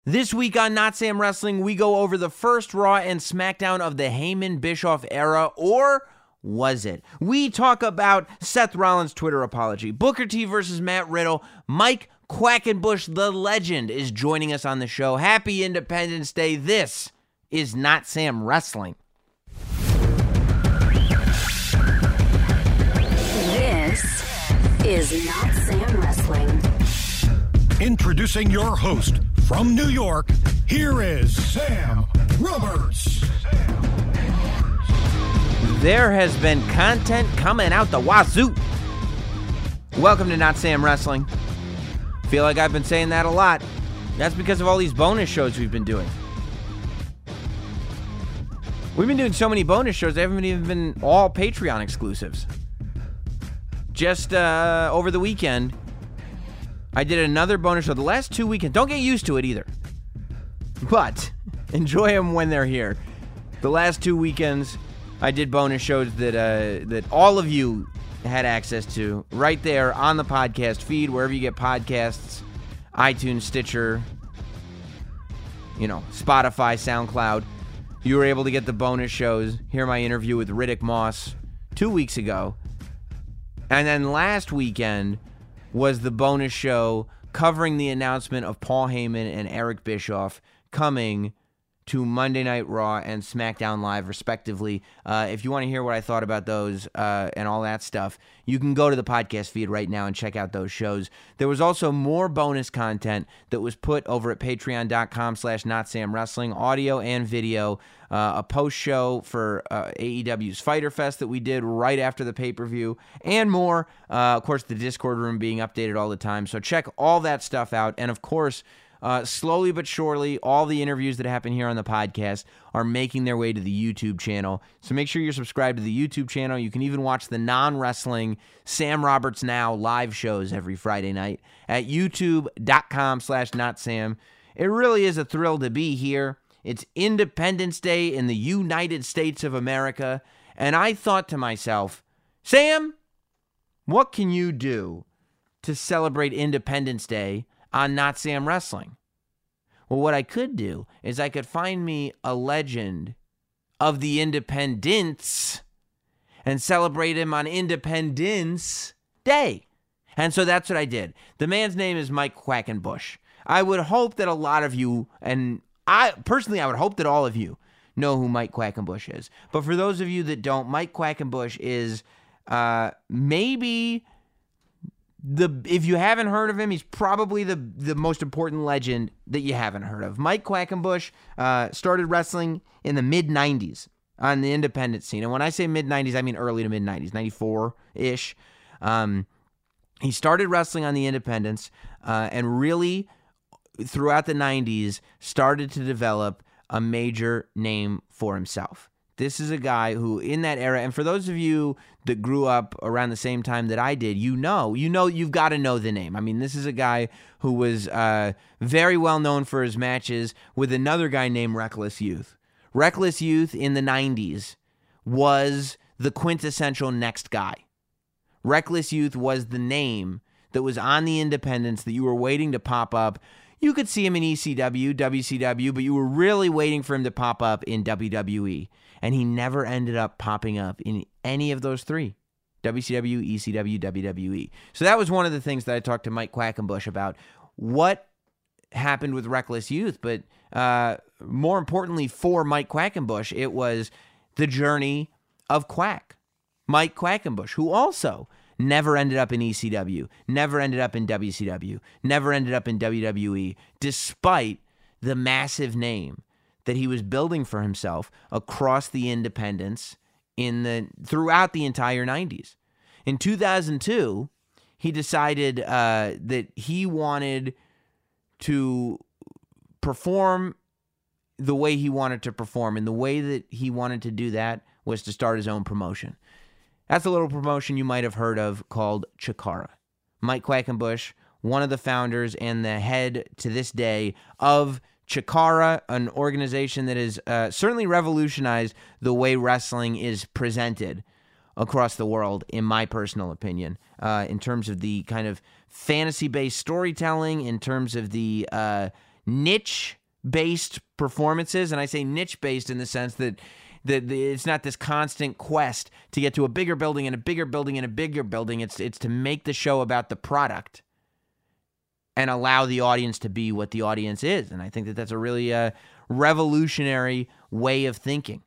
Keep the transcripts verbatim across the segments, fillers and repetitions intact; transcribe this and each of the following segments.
This week on Not Sam Wrestling, we go over the first Raw and SmackDown of the Heyman-Bischoff era, or was it? We talk about Seth Rollins' Twitter apology, Booker T versus Matt Riddle, Mike Quackenbush, the legend, is joining us on the show. Happy Independence Day. This is Not Sam Wrestling. This is Not Sam Wrestling. Introducing your host from New York, here is Sam Roberts. There has been content coming out the wazoo. Welcome to Not Sam Wrestling. Feel like I've been saying that a lot. That's because of all these bonus shows we've been doing. We've been doing so many bonus shows, they haven't even been all Patreon exclusives. Just uh, over the weekend, I did another bonus show. The last two weekends, don't get used to it either, but enjoy them when they're here. The last two weekends, I did bonus shows that uh, that all of you had access to right there on the podcast feed, wherever you get podcasts, iTunes, Stitcher, you know, Spotify, SoundCloud. You were able to get the bonus shows, hear my interview with Riddick Moss two weeks ago. And then last weekend was the bonus show covering the announcement of Paul Heyman and Eric Bischoff coming to Monday Night Raw and SmackDown Live, respectively. Uh, if you want to hear what I thought about those uh, and all that stuff, you can go to the podcast feed right now and check out those shows. There was also more bonus content that was put over at patreon.com slash notsamwrestling, audio and video, uh, a post-show for uh, A E W's Fyter Fest that we did right after the pay-per-view, and more. Uh, of course, the Discord room being updated all the time. So check all that stuff out. And of course, Uh, slowly but surely, all the interviews that happen here on the podcast are making their way to the YouTube channel. So make sure you're subscribed to the YouTube channel. You can even watch the non-wrestling Sam Roberts Now live shows every Friday night at youtube.com slash notsam. It really is a thrill to be here. It's Independence Day in the United States of America. And I thought to myself, Sam, what can you do to celebrate Independence Day on Not Sam Wrestling? Well, what I could do is I could find me a legend of the Independence and celebrate him on Independence Day. And so that's what I did. The man's name is Mike Quackenbush. I would hope that a lot of you, and I personally, I would hope that all of you know who Mike Quackenbush is. But for those of you that don't, Mike Quackenbush is uh, maybe... The if you haven't heard of him, he's probably the, the most important legend that you haven't heard of. Mike Quackenbush uh, started wrestling in the mid nineties on the independent scene. And when I say mid nineties, I mean early to mid nineties, ninety-four-ish. Um, he started wrestling on the independents uh, and really, throughout the nineties, started to develop a major name for himself. This is a guy who, in that era, and for those of you that grew up around the same time that I did, you know, you know, you've got to know the name. I mean, this is a guy who was uh, very well known for his matches with another guy named Reckless Youth. Reckless Youth in the nineties was the quintessential next guy. Reckless Youth was the name that was on the independents that you were waiting to pop up. You could see him in E C W, W C W, but you were really waiting for him to pop up in W W E. And he never ended up popping up in any of those three. W C W, E C W, W W E. So that was one of the things that I talked to Mike Quackenbush about. What happened with Reckless Youth? But uh, more importantly for Mike Quackenbush, it was the journey of Quack. Mike Quackenbush, who also never ended up in E C W, never ended up in W C W, never ended up in W W E, despite the massive name that he was building for himself across the independents in the throughout the entire nineties. In two thousand two, he decided uh, that he wanted to perform the way he wanted to perform, and the way that he wanted to do that was to start his own promotion. That's a little promotion you might have heard of called Chikara. Mike Quackenbush, one of the founders and the head to this day of Chikara, an organization that has uh, certainly revolutionized the way wrestling is presented across the world, in my personal opinion, uh, in terms of the kind of fantasy-based storytelling, in terms of the uh, niche-based performances, and I say niche-based in the sense that that it's not this constant quest to get to a bigger building and a bigger building and a bigger building. It's it's to make the show about the product and allow the audience to be what the audience is. And I think that that's a really uh, revolutionary way of thinking.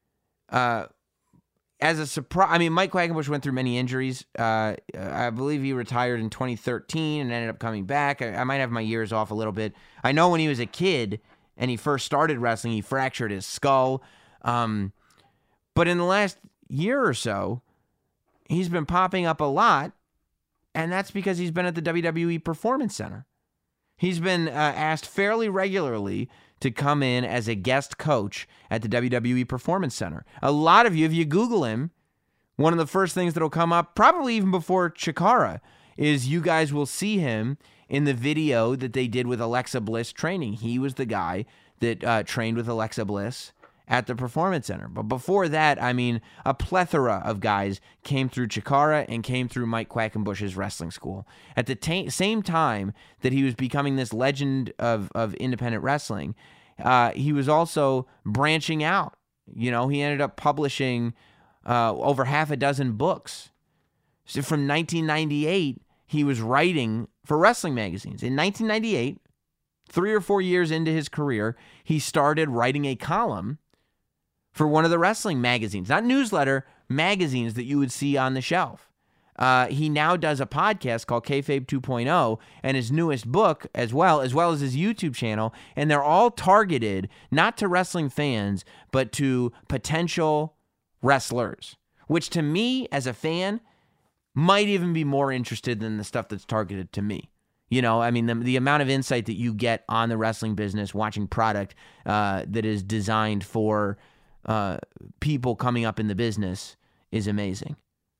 Uh, as a surprise, I mean, Mike Quackenbush went through many injuries. Uh, I believe he retired in twenty thirteen and ended up coming back. I, I might have my years off a little bit. I know when he was a kid and he first started wrestling, he fractured his skull. Um, but in the last year or so, he's been popping up a lot, and that's because he's been at the W W E Performance Center. He's been uh, asked fairly regularly to come in as a guest coach at the W W E Performance Center. A lot of you, if you Google him, one of the first things that'll come up, probably even before Chikara, is you guys will see him in the video that they did with Alexa Bliss training. He was the guy that uh, trained with Alexa Bliss at the Performance Center. But before that, I mean, a plethora of guys came through Chikara and came through Mike Quackenbush's wrestling school. At the ta- same time that he was becoming this legend of, of independent wrestling, uh, he was also branching out. You know, he ended up publishing uh, over half a dozen books. So from nineteen ninety-eight, he was writing for wrestling magazines. In nineteen ninety-eight, three or four years into his career, he started writing a column for one of the wrestling magazines, not newsletter, magazines that you would see on the shelf. Uh, he now does a podcast called Kayfabe two point oh and his newest book as well, as well as his YouTube channel, and they're all targeted not to wrestling fans, but to potential wrestlers, which to me as a fan might even be more interested than the stuff that's targeted to me. You know, I mean, the, the amount of insight that you get on the wrestling business, watching product uh, that is designed for uh, people coming up in the business is amazing.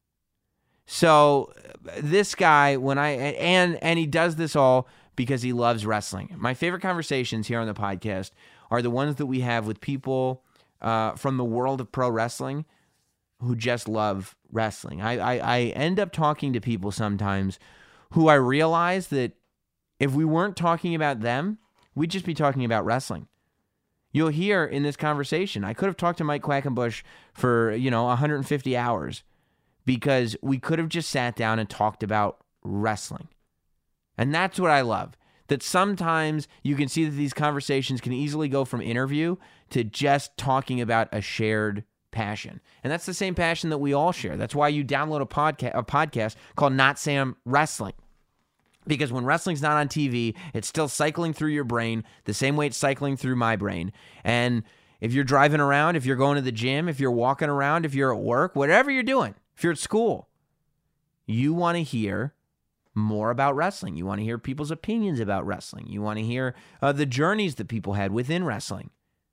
So this guy, when I, and, and he does this all because he loves wrestling. My favorite conversations here on the podcast are the ones that we have with people uh, from the world of pro wrestling who just love wrestling. I, I, I end up talking to people sometimes who I realize that if we weren't talking about them, we'd just be talking about wrestling. You'll hear in this conversation, I could have talked to Mike Quackenbush for, you know, one hundred fifty hours because we could have just sat down and talked about wrestling. And that's what I love, that sometimes you can see that these conversations can easily go from interview to just talking about a shared passion. And that's the same passion that we all share. That's why you download a podcast, a podcast called Not Sam Wrestling. Because when wrestling's not on T V, it's still cycling through your brain the same way it's cycling through my brain. And if you're driving around, if you're going to the gym, if you're walking around, if you're at work, whatever you're doing, if you're at school, you want to hear more about wrestling. You want to hear people's opinions about wrestling. You want to hear uh, the journeys that people had within wrestling.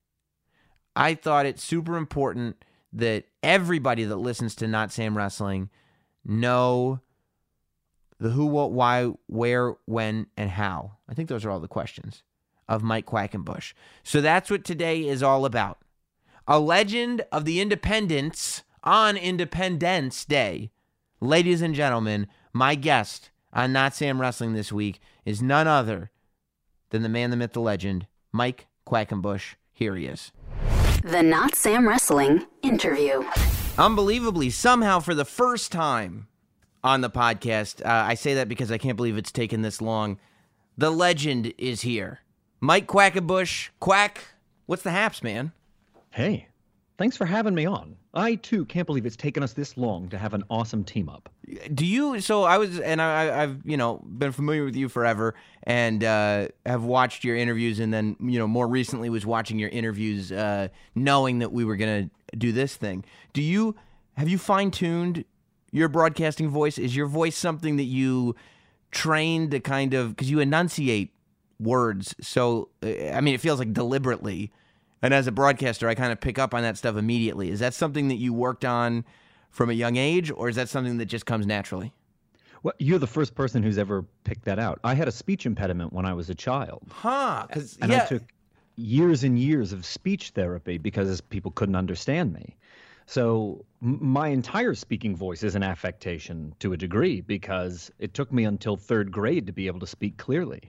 I thought it's super important that everybody that listens to Not Sam Wrestling know the who, what, why, where, when, and how. I think those are all the questions of Mike Quackenbush. So that's what today is all about. A legend of the independents on Independence Day. Ladies and gentlemen, my guest on Not Sam Wrestling this week is none other than the man, the myth, the legend, Mike Quackenbush. Here he is. The Not Sam Wrestling interview. Unbelievably, somehow for the first time on the podcast, uh, I say that because I can't believe it's taken this long, the legend is here. Mike Quackenbush. Quack, what's the haps, man? Hey, thanks for having me on. I, too, can't believe it's taken us this long to have an awesome team up. Do you, so I was, and I, I've, you know, been familiar with you forever and uh, have watched your interviews, and then, you know, more recently was watching your interviews uh, knowing that we were going to do this thing. Do you, have you fine-tuned your broadcasting voice? Is your voice something that you trained to kind of, because you enunciate words, so, I mean, it feels like deliberately, and as a broadcaster, I kind of pick up on that stuff immediately. Is that something that you worked on from a young age, or is that something that just comes naturally? Well, you're the first person who's ever picked that out. I had a speech impediment when I was a child. Huh, because, and yeah. I took years and years of speech therapy because people couldn't understand me. So m- my entire speaking voice is an affectation to a degree because it took me until third grade to be able to speak clearly.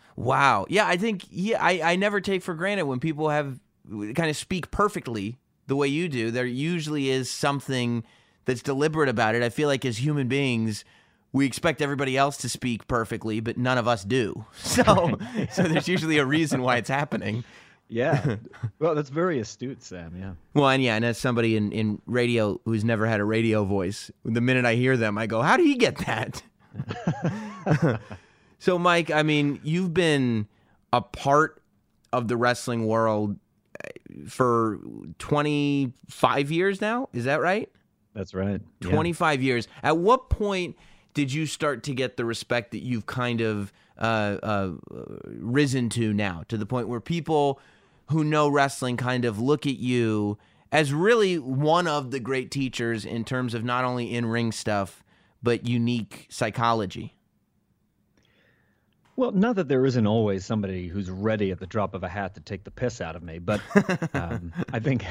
Wow. Yeah, I think yeah, I, I never take for granted when people have kind of speak perfectly the way you do. There usually is something that's deliberate about it. I feel like as human beings, we expect everybody else to speak perfectly, but none of us do. So, so there's usually a reason why it's happening. Yeah. Well, that's very astute, Sam. Yeah. Well, and yeah, and as somebody in, in radio who's never had a radio voice, the minute I hear them, I go, how do you get that? So, Mike, I mean, you've been a part of the wrestling world for twenty-five years now. Is that right? That's right. Yeah. twenty-five years. At what point did you start to get the respect that you've kind of uh, uh, risen to now, to the point where people who know wrestling kind of look at you as really one of the great teachers in terms of not only in-ring stuff, but unique psychology? Well, not that there isn't always somebody who's ready at the drop of a hat to take the piss out of me, but um, I think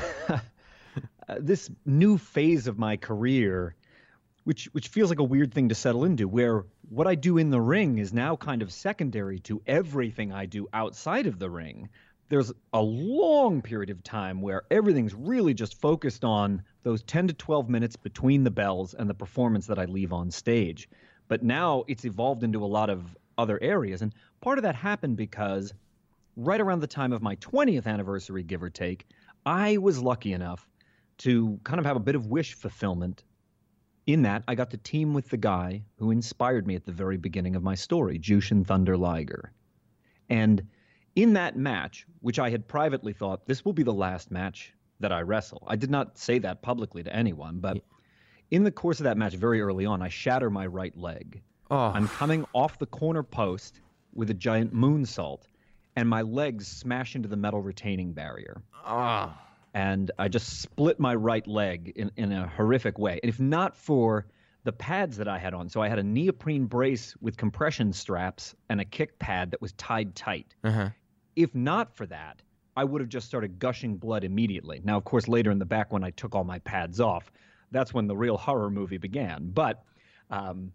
this new phase of my career, which which feels like a weird thing to settle into, where what I do in the ring is now kind of secondary to everything I do outside of the ring. There's a long period of time where everything's really just focused on those ten to twelve minutes between the bells and the performance that I leave on stage. But now it's evolved into a lot of other areas. And part of that happened because right around the time of my twentieth anniversary, give or take, I was lucky enough to kind of have a bit of wish fulfillment. In that, I got to team with the guy who inspired me at the very beginning of my story, Jushin Thunder Liger. And in that match, which I had privately thought, this will be the last match that I wrestle. I did not say that publicly to anyone, but in the course of that match, very early on, I shatter my right leg. Oh. I'm coming off the corner post with a giant moonsault, and my legs smash into the metal retaining barrier. Oh. And I just split my right leg in, in a horrific way. And if not for the pads that I had on, so I had a neoprene brace with compression straps and a kick pad that was tied tight. Uh-huh. If not for that, I would have just started gushing blood immediately. Now, of course, later in the back when I took all my pads off, that's when the real horror movie began. But um,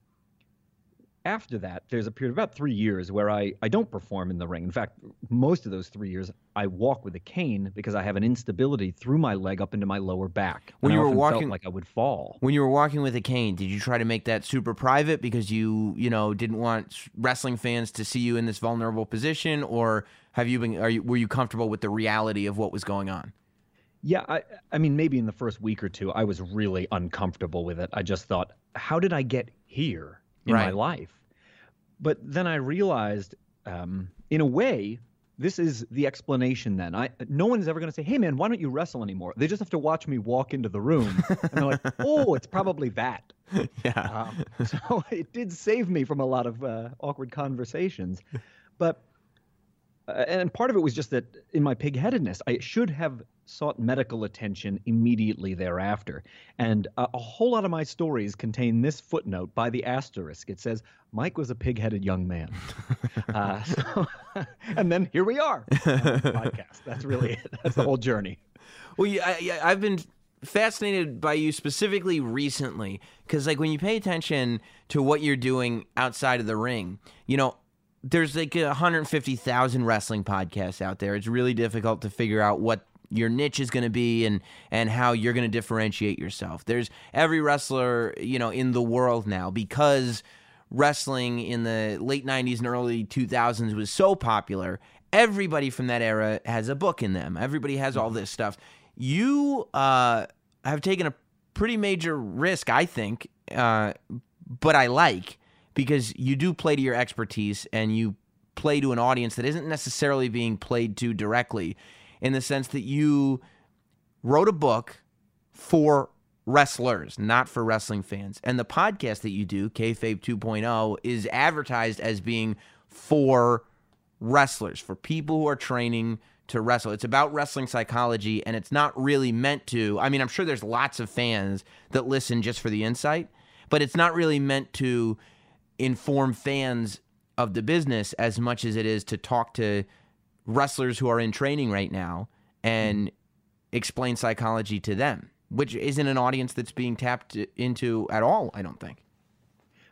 after that, there's a period of about three years where I, I don't perform in the ring. In fact, most of those three years, I walk with a cane because I have an instability through my leg up into my lower back. When and you I were often walking, felt like I would fall. When you were walking with a cane, did you try to make that super private because you, you know, didn't want wrestling fans to see you in this vulnerable position, or have you been? Are you were you comfortable with the reality of what was going on? Yeah, I, I mean, maybe in the first week or two, I was really uncomfortable with it. I just thought, how did I get here in Right. my life? But then I realized, um, in a way, this is the explanation then. I No one is ever going to say, hey, man, why don't you wrestle anymore? They just have to watch me walk into the room. And they're like, oh, it's probably that. Yeah. Um, so it did save me from a lot of uh, awkward conversations. But uh, and part of it was just that in my pig-headedness, I should have sought medical attention immediately thereafter. And uh, a whole lot of my stories contain this footnote by the asterisk. It says, Mike was a pig-headed young man. uh, so, and then here we are on the podcast. That's really it. That's the whole journey. Well, yeah, I, yeah, I've been fascinated by you specifically recently because, like, when you pay attention to what you're doing outside of the ring, you know, there's like one hundred fifty thousand wrestling podcasts out there. It's really difficult to figure out what your niche is going to be and and how you're going to differentiate yourself. There's every wrestler, you know, in the world now, because wrestling in the late nineties and early two thousands was so popular. Everybody from that era has a book in them. Everybody has all this stuff. You uh, have taken a pretty major risk, I think, uh, but I like, because you do play to your expertise and you play to an audience that isn't necessarily being played to directly, in the sense that you wrote a book for wrestlers, not for wrestling fans. And the podcast that you do, Kayfabe two point oh, is advertised as being for wrestlers, for people who are training to wrestle. It's about wrestling psychology, and it's not really meant to, I mean, I'm sure there's lots of fans that listen just for the insight, but it's not really meant to inform fans of the business as much as it is to talk to wrestlers who are in training right now and explain psychology to them, which isn't an audience that's being tapped into at all, I don't think.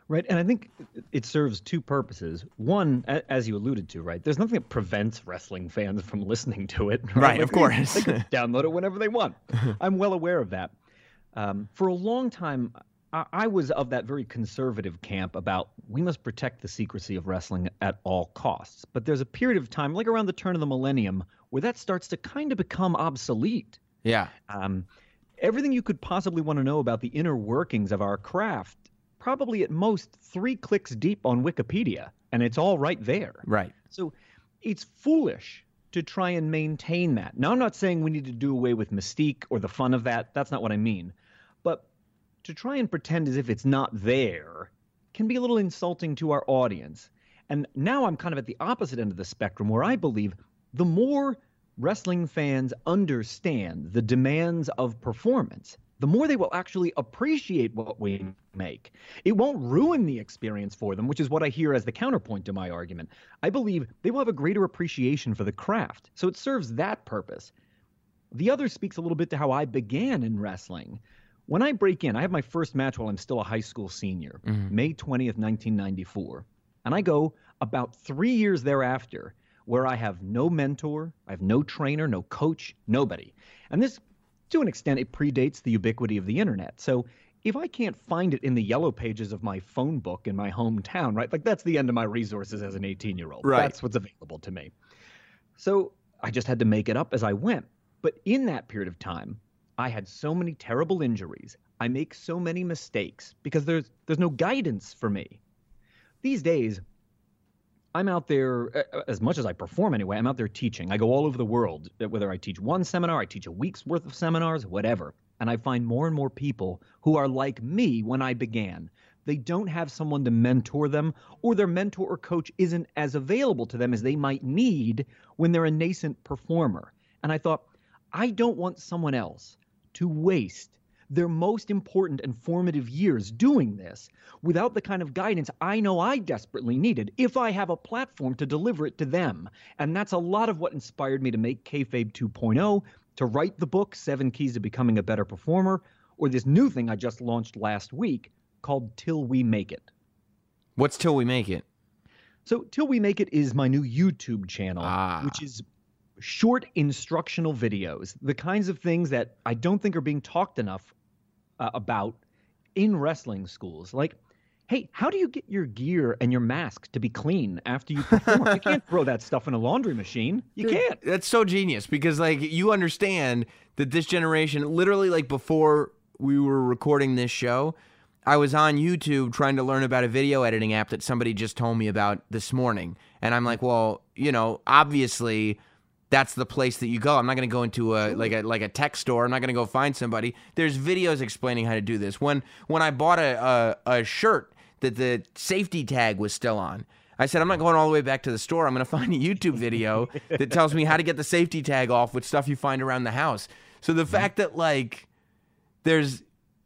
Right. And I think it serves two purposes. One, a- as you alluded to, right, there's nothing that prevents wrestling fans from listening to it. Right, Right, Like, of course. They can download it whenever they want. I'm well aware of that. Um, for a long time, I-, I was of that very conservative camp about we must protect the secrecy of wrestling at all costs. But there's a period of time, like around the turn of the millennium, where that starts to kind of become obsolete. Yeah. Um, everything you could possibly want to know about the inner workings of our craft, probably at most three clicks deep on Wikipedia, and it's all right there. Right. So it's foolish to try and maintain that. Now, I'm not saying we need to do away with mystique or the fun of that. That's not what I mean. But to try and pretend as if it's not there can be a little insulting to our audience. And now I'm kind of at the opposite end of the spectrum, where I believe the more wrestling fans understand the demands of performance, the more they will actually appreciate what we make. It won't ruin the experience for them, which is what I hear as the counterpoint to my argument. I believe they will have a greater appreciation for the craft, so it serves that purpose. The other speaks a little bit to how I began in wrestling. When I break in, I have my first match while I'm still a high school senior, mm-hmm. May twentieth, nineteen ninety-four. And I go about three years thereafter where I have no mentor, I have no trainer, no coach, nobody. And this, to an extent, it predates the ubiquity of the internet. So if I can't find it in the yellow pages of my phone book in my hometown, right, like that's the end of my resources as an eighteen-year-old. Right. That's what's available to me. So I just had to make it up as I went. But in that period of time, I had so many terrible injuries. I make so many mistakes because there's there's no guidance for me. These days, I'm out there, as much as I perform anyway, I'm out there teaching. I go all over the world, whether I teach one seminar, I teach a week's worth of seminars, whatever. And I find more and more people who are like me when I began. They don't have someone to mentor them, or their mentor or coach isn't as available to them as they might need when they're a nascent performer. And I thought, I don't want someone else to waste their most important and formative years doing this without the kind of guidance I know I desperately needed if I have a platform to deliver it to them. And that's a lot of what inspired me to make Kayfabe two point oh, to write the book, Seven Keys to Becoming a Better Performer, or this new thing I just launched last week called Till We Make It. What's Till We Make It? So Till We Make It is my new YouTube channel, ah. which is short instructional videos, the kinds of things that I don't think are being talked enough uh, about in wrestling schools. Like, hey, how do you get your gear and your mask to be clean after you perform? You can't throw that stuff in a laundry machine. You Dude, can't. That's so genius because, like, you understand that this generation, literally, like, before we were recording this show, I was on YouTube trying to learn about a video editing app that somebody just told me about this morning. And I'm like, well, you know, obviously that's the place that you go. I'm not going to go into a like a like a tech store. I'm not going to go find somebody. There's videos explaining how to do this. When when I bought a, a, a shirt that the safety tag was still on, I said, I'm not going all the way back to the store. I'm going to find a YouTube video that tells me how to get the safety tag off with stuff you find around the house. So the fact that, like, there's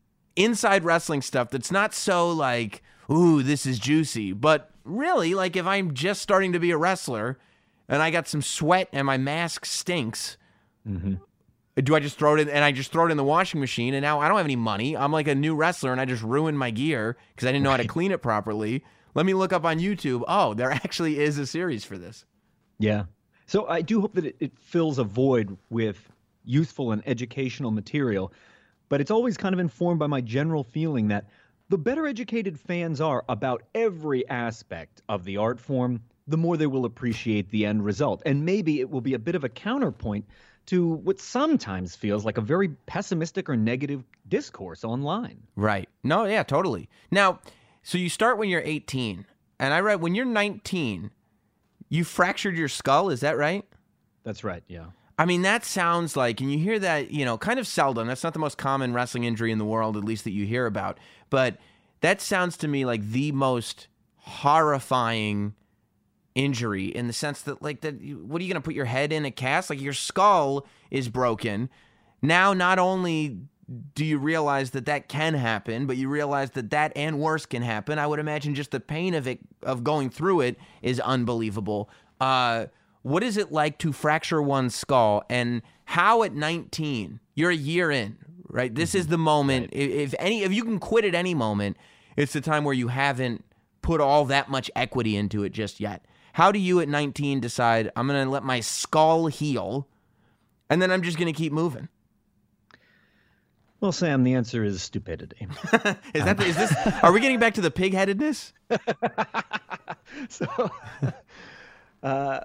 inside wrestling stuff that's not so like, ooh, this is juicy, but really, like, if I'm just starting to be a wrestler and I got some sweat and my mask stinks, mm-hmm. do I just throw it in and I just throw it in the washing machine and now I don't have any money? I'm like a new wrestler and I just ruined my gear because I didn't know how to clean it properly. Let me look up on YouTube. Oh, there actually is a series for this. Yeah. So I do hope that it, it fills a void with useful and educational material, but it's always kind of informed by my general feeling that the better educated fans are about every aspect of the art form, the more they will appreciate the end result. And maybe it will be a bit of a counterpoint to what sometimes feels like a very pessimistic or negative discourse online. Right. No, yeah, totally. Now, so you start when you're eighteen, and I read when you're nineteen, you fractured your skull, is that right? That's right, yeah. I mean, that sounds like, and you hear that, you know, kind of seldom. That's not the most common wrestling injury in the world, at least that you hear about. But that sounds to me like the most horrifying injury in the sense that, like, that. What are you going to put your head in a cast? Like, your skull is broken. Now, not only do you realize that that can happen, but you realize that that and worse can happen. I would imagine just the pain of it, of going through it, is unbelievable. Uh... What is it like to fracture one's skull, and how at nineteen, you're a year in, right? This is the moment. Right. If any, if you can quit at any moment, It's the time where you haven't put all that much equity into it just yet. How do you at nineteen decide, I'm going to let my skull heal, and then I'm just going to keep moving? Well, Sam, the answer is stupidity. is that the, is this? Are we getting back to the pig-headedness? so, uh,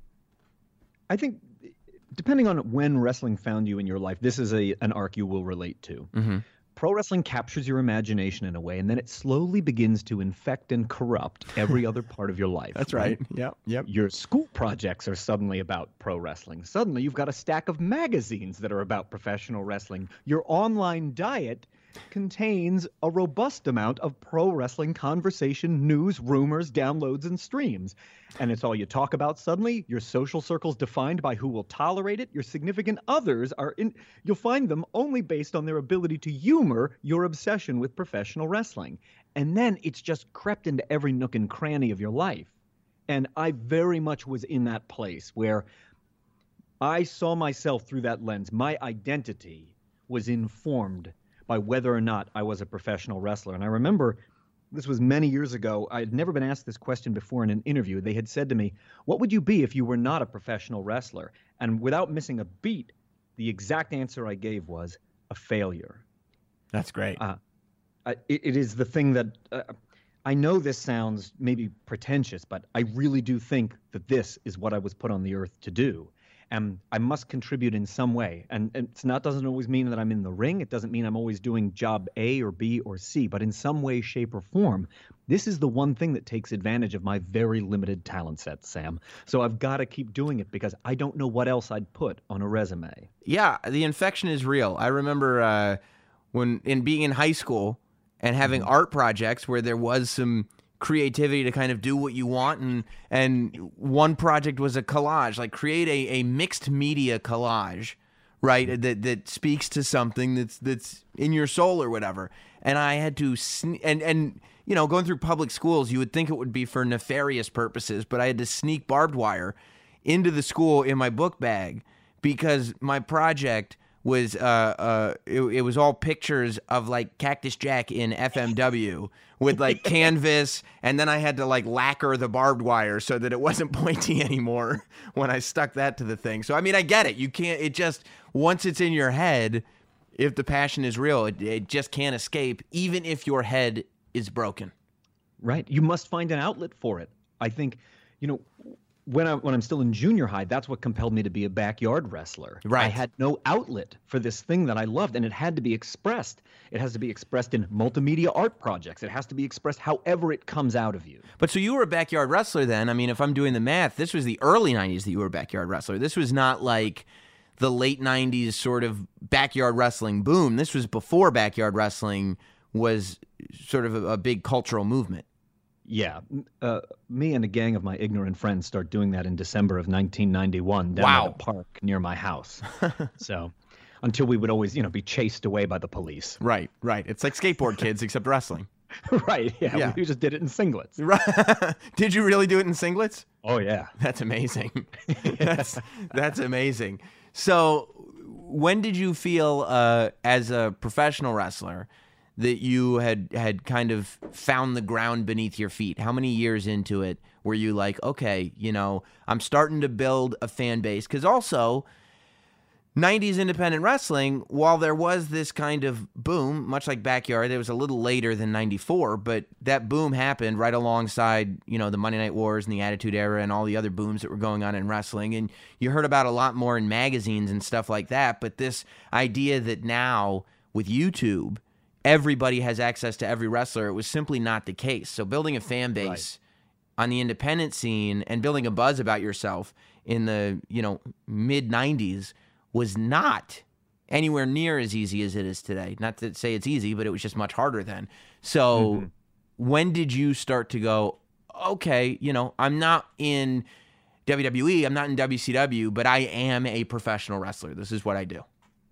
I think depending on when wrestling found you in your life, this is a an arc you will relate to. Mm-hmm. Pro wrestling captures your imagination in a way, and then it slowly begins to infect and corrupt every other part of your life. That's right. right. Yep. Yep. Your school projects are suddenly about pro wrestling. Suddenly, you've got a stack of magazines that are about professional wrestling. Your online diet contains a robust amount of pro wrestling conversation, news, rumors, downloads, and streams. And it's all you talk about suddenly. Your social circle's defined by who will tolerate it. Your significant others are in, you'll find them only based on their ability to humor your obsession with professional wrestling. And then it's just crept into every nook and cranny of your life. And I very much was in that place where I saw myself through that lens. My identity was informed by whether or not I was a professional wrestler. And I remember this was many years ago. I had never been asked this question before in an interview. They had said to me, what would you be if you were not a professional wrestler? And without missing a beat, the exact answer I gave was a failure. That's great. Uh, it, it is the thing that uh, I know this sounds maybe pretentious, but I really do think that this is what I was put on the earth to do. And I must contribute in some way. And, and it's not doesn't always mean that I'm in the ring. It doesn't mean I'm always doing job A or B or C. But in some way, shape, or form, this is the one thing that takes advantage of my very limited talent set, Sam. So I've got to keep doing it because I don't know what else I'd put on a resume. Yeah, the infection is real. I remember uh, when in being in high school and having mm-hmm. art projects where there was some creativity to kind of do what you want, and and one project was a collage, like create a, a mixed media collage, right, that that speaks to something that's that's in your soul or whatever. And I had to sne- and and you know, going through public schools, you would think it would be for nefarious purposes, but I had to sneak barbed wire into the school in my book bag because my project was uh uh it, it was all pictures of like Cactus Jack in F M W with like canvas, and then I had to like lacquer the barbed wire so that it wasn't pointy anymore when I stuck that to the thing. So I mean, I get it. You can't, it just, once it's in your head, if the passion is real, it, it just can't escape, even if your head is broken. Right. You must find an outlet for it. I think, you know, When, I, when I'm still in junior high, that's what compelled me to be a backyard wrestler. Right. I had no outlet for this thing that I loved, and it had to be expressed. It has to be expressed in multimedia art projects. It has to be expressed however it comes out of you. But so you were a backyard wrestler then. I mean, if I'm doing the math, this was the early nineties that you were a backyard wrestler. This was not like the late nineties sort of backyard wrestling boom. This was before backyard wrestling was sort of a, a big cultural movement. Yeah. Uh, me and a gang of my ignorant friends start doing that in December of nineteen ninety-one down wow. at a park near my house. So until we would always, you know, be chased away by the police. Right, right. It's like skateboard kids except wrestling. Right, yeah, yeah. We just did it in singlets. Right. Did you really do it in singlets? Oh, yeah. That's amazing. that's that's amazing. So when did you feel uh, as a professional wrestler that you had had kind of found the ground beneath your feet? How many years into it were you like, okay, you know, I'm starting to build a fan base? Because also, nineties independent wrestling, while there was this kind of boom, much like Backyard, it was a little later than ninety-four, but that boom happened right alongside, you know, the Monday Night Wars and the Attitude Era and all the other booms that were going on in wrestling. And you heard about a lot more in magazines and stuff like that. But this idea that now with YouTube, everybody has access to every wrestler, it was simply not the case. So building a fan base right. on the independent scene and building a buzz about yourself in the, you know, mid nineties was not anywhere near as easy as it is today. Not to say it's easy, but it was just much harder then. So mm-hmm. when did you start to go, okay, you know, I'm not in W W E, I'm not in W C W, but I am a professional wrestler. This is what I do.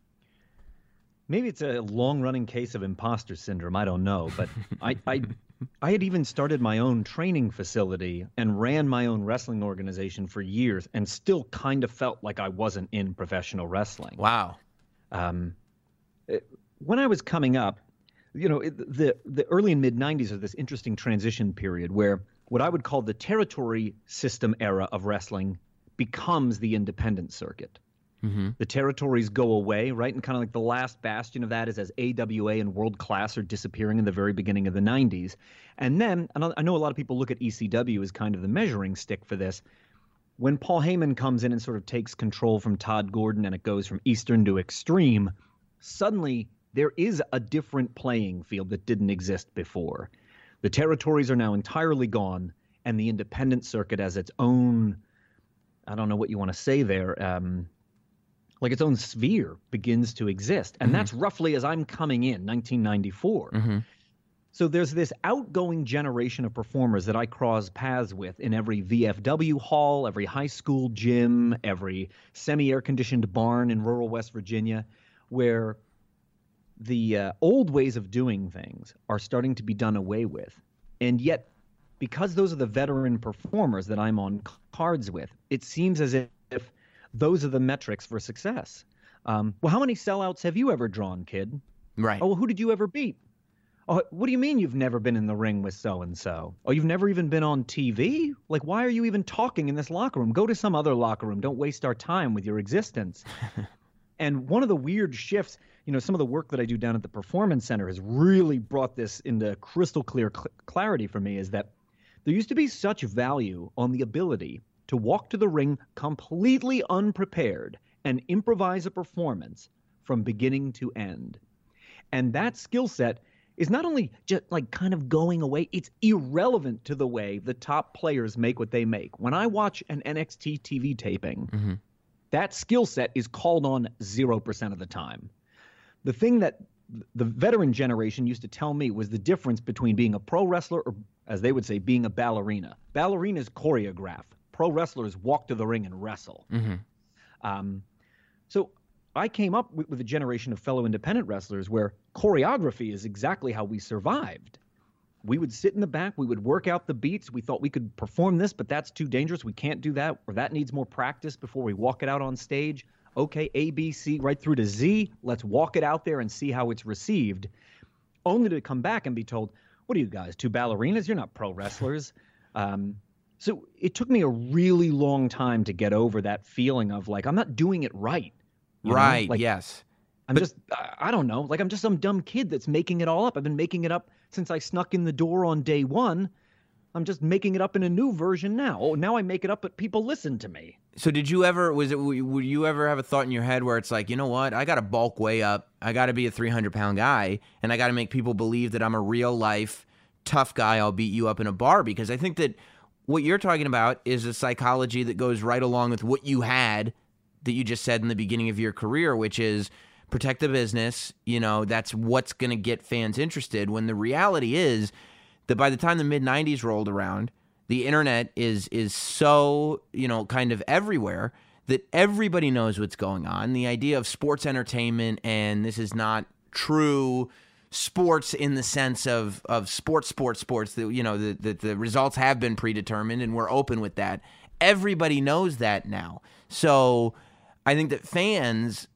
Maybe it's a long-running case of imposter syndrome. I don't know, but I, I, I had even started my own training facility and ran my own wrestling organization for years, and still kind of felt like I wasn't in professional wrestling. Wow. Um, it, when I was coming up, you know, it, the the early and mid nineties are this interesting transition period where what I would call the territory system era of wrestling becomes the independent circuit. Mm-hmm. The territories go away, right? And kind of like the last bastion of that is as A W A and World Class are disappearing in the very beginning of the nineties. And then, and I know a lot of people look at E C W as kind of the measuring stick for this. When Paul Heyman comes in and sort of takes control from Todd Gordon and it goes from Eastern to Extreme, suddenly there is a different playing field that didn't exist before. The territories are now entirely gone, and the independent circuit has its own, I don't know what you want to say there, um, like its own sphere begins to exist. And mm-hmm. that's roughly as I'm coming in, nineteen ninety-four. Mm-hmm. So there's this outgoing generation of performers that I cross paths with in every V F W hall, every high school gym, every semi-air-conditioned barn in rural West Virginia, where the uh, old ways of doing things are starting to be done away with. And yet, because those are the veteran performers that I'm on cards with, it seems as if those are the metrics for success. Um, well, how many sellouts have you ever drawn, kid? Right. Oh, well, who did you ever beat? Oh, what do you mean you've never been in the ring with so-and-so? Oh, you've never even been on T V? Like, why are you even talking in this locker room? Go to some other locker room. Don't waste our time with your existence. And one of the weird shifts, you know, some of the work that I do down at the Performance Center has really brought this into crystal clear cl- clarity for me, is that there used to be such value on the ability to walk to the ring completely unprepared and improvise a performance from beginning to end. And that skill set is not only just like kind of going away, it's irrelevant to the way the top players make what they make. When I watch an N X T T V taping, mm-hmm. that skill set is called on zero percent of the time. The thing that the veteran generation used to tell me was the difference between being a pro wrestler or, as they would say, being a ballerina. Ballerinas choreograph. Pro wrestlers walk to the ring and wrestle. Mm-hmm. Um, so I came up with, with a generation of fellow independent wrestlers where choreography is exactly how we survived. We would sit in the back. We would work out the beats. We thought we could perform this, but that's too dangerous. We can't do that, or that needs more practice before we walk it out on stage. Okay, A, B, C, right through to Z. Let's walk it out there and see how it's received, only to come back and be told, what are you guys, two ballerinas? You're not pro wrestlers. um, so it took me a really long time to get over that feeling of like, I'm not doing it right. Right, like, yes. I'm but, just, I don't know, like I'm just some dumb kid that's making it all up. I've been making it up since I snuck in the door on day one. I'm just making it up in a new version now. Oh, now I make it up, but people listen to me. So did you ever, was it, would you ever have a thought in your head where it's like, you know what, I got to bulk way up. I got to be a three hundred pound guy, and I got to make people believe that I'm a real life tough guy. I'll beat you up in a bar. Because I think that what you're talking about is a psychology that goes right along with what you had that you just said in the beginning of your career, which is protect the business. You know, that's what's going to get fans interested, when the reality is that by the time the mid nineties rolled around, the internet is is so, you know, kind of everywhere that everybody knows what's going on. The idea of sports entertainment, and this is not true sports in the sense of of sports, sports, sports, that, you know, the, the, the results have been predetermined and we're open with that. Everybody knows that now. So I think that fans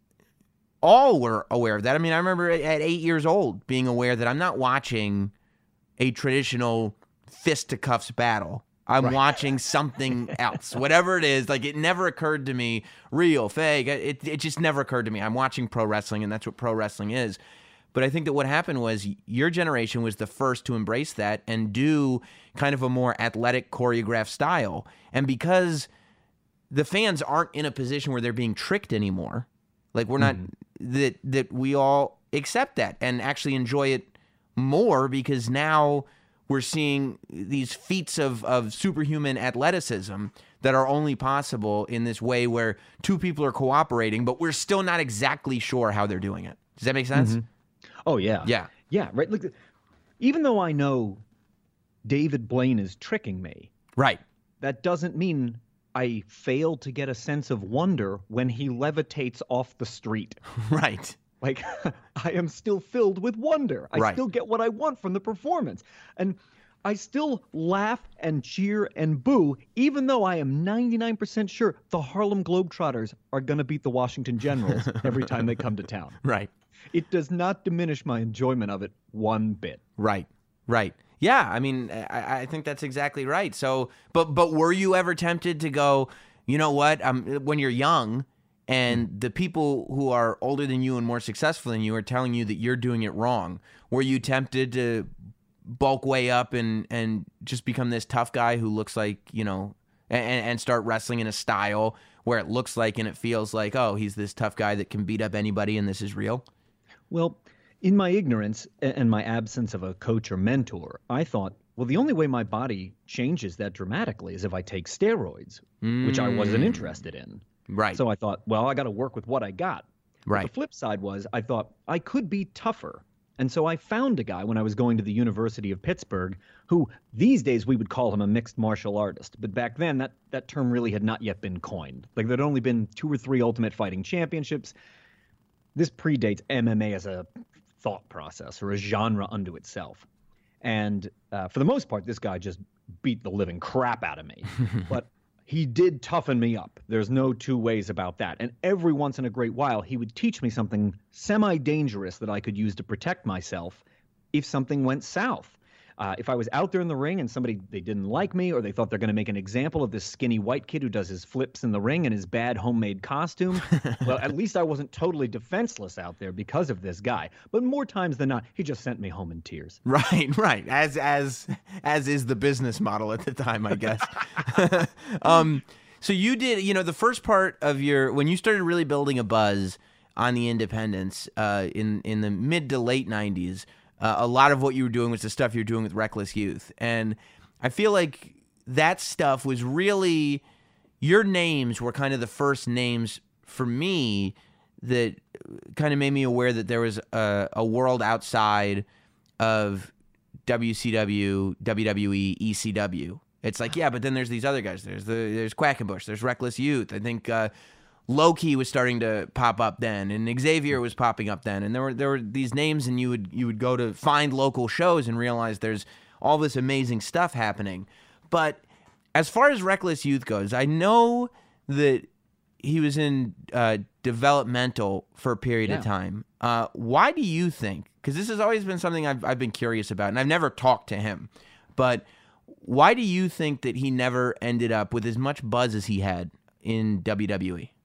all were aware of that. I mean, I remember at eight years old being aware that I'm not watching a traditional fisticuffs battle. I'm right. watching something else, whatever it is. Like, it never occurred to me, real, fake. It, it just never occurred to me. I'm watching pro wrestling, and that's what pro wrestling is. But I think that what happened was your generation was the first to embrace that and do kind of a more athletic choreographed style. And because the fans aren't in a position where they're being tricked anymore, like we're not, mm-hmm. that that we all accept that and actually enjoy it more, because now we're seeing these feats of, of superhuman athleticism that are only possible in this way where two people are cooperating, but we're still not exactly sure how they're doing it. Does that make sense? Mm-hmm. Oh, yeah. Yeah. Yeah, right. Look, even though I know David Blaine is tricking me, right, that doesn't mean I fail to get a sense of wonder when he levitates off the street. Right. Like, I am still filled with wonder. I right. still get what I want from the performance. And I still laugh and cheer and boo, even though I am ninety-nine percent sure the Harlem Globetrotters are going to beat the Washington Generals every time they come to town. Right. It does not diminish my enjoyment of it one bit. Right. Right. Yeah. I mean, I, I think that's exactly right. So, but but were you ever tempted to go, you know what? Um, when you're young and the people who are older than you and more successful than you are telling you that you're doing it wrong, were you tempted to bulk way up and and just become this tough guy who looks like, you know, and, and start wrestling in a style where it looks like and it feels like, oh, he's this tough guy that can beat up anybody and this is real? Well, in my ignorance and my absence of a coach or mentor, I thought, well, the only way my body changes that dramatically is if I take steroids, mm. which I wasn't interested in. Right. So I thought, well, I got to work with what I got. Right. But the flip side was I thought I could be tougher. And so I found a guy when I was going to the University of Pittsburgh who these days we would call him a mixed martial artist. But back then that, that term really had not yet been coined. Like there'd only been two or three Ultimate Fighting Championships. This predates M M A as a thought process or a genre unto itself. And uh, for the most part, this guy just beat the living crap out of me. But he did toughen me up. There's no two ways about that. And every once in a great while, he would teach me something semi-dangerous that I could use to protect myself if something went south. Uh, if I was out there in the ring and somebody, they didn't like me or they thought they're going to make an example of this skinny white kid who does his flips in the ring in his bad homemade costume, well, at least I wasn't totally defenseless out there because of this guy. But more times than not, he just sent me home in tears. Right, right. As as as is the business model at the time, I guess. um, so you did, you know, the first part of your, when you started really building a buzz on the independents uh, in, in the mid to late nineties, Uh, a lot of what you were doing was the stuff you were doing with Reckless Youth. And I feel like that stuff was really, your names were kind of the first names for me that kind of made me aware that there was a, a world outside of W C W, W W E, E C W. It's like, yeah, but then there's these other guys. There's the there's Quackenbush, there's Reckless Youth. I think uh, Loki was starting to pop up then, and Xavier was popping up then, and there were there were these names, and you would you would go to find local shows and realize there's all this amazing stuff happening. But as far as Reckless Youth goes, I know that he was in uh, developmental for a period Yeah. of time. Uh, why do you think? Because this has always been something I've I've been curious about, and I've never talked to him. But why do you think that he never ended up with as much buzz as he had in W W E?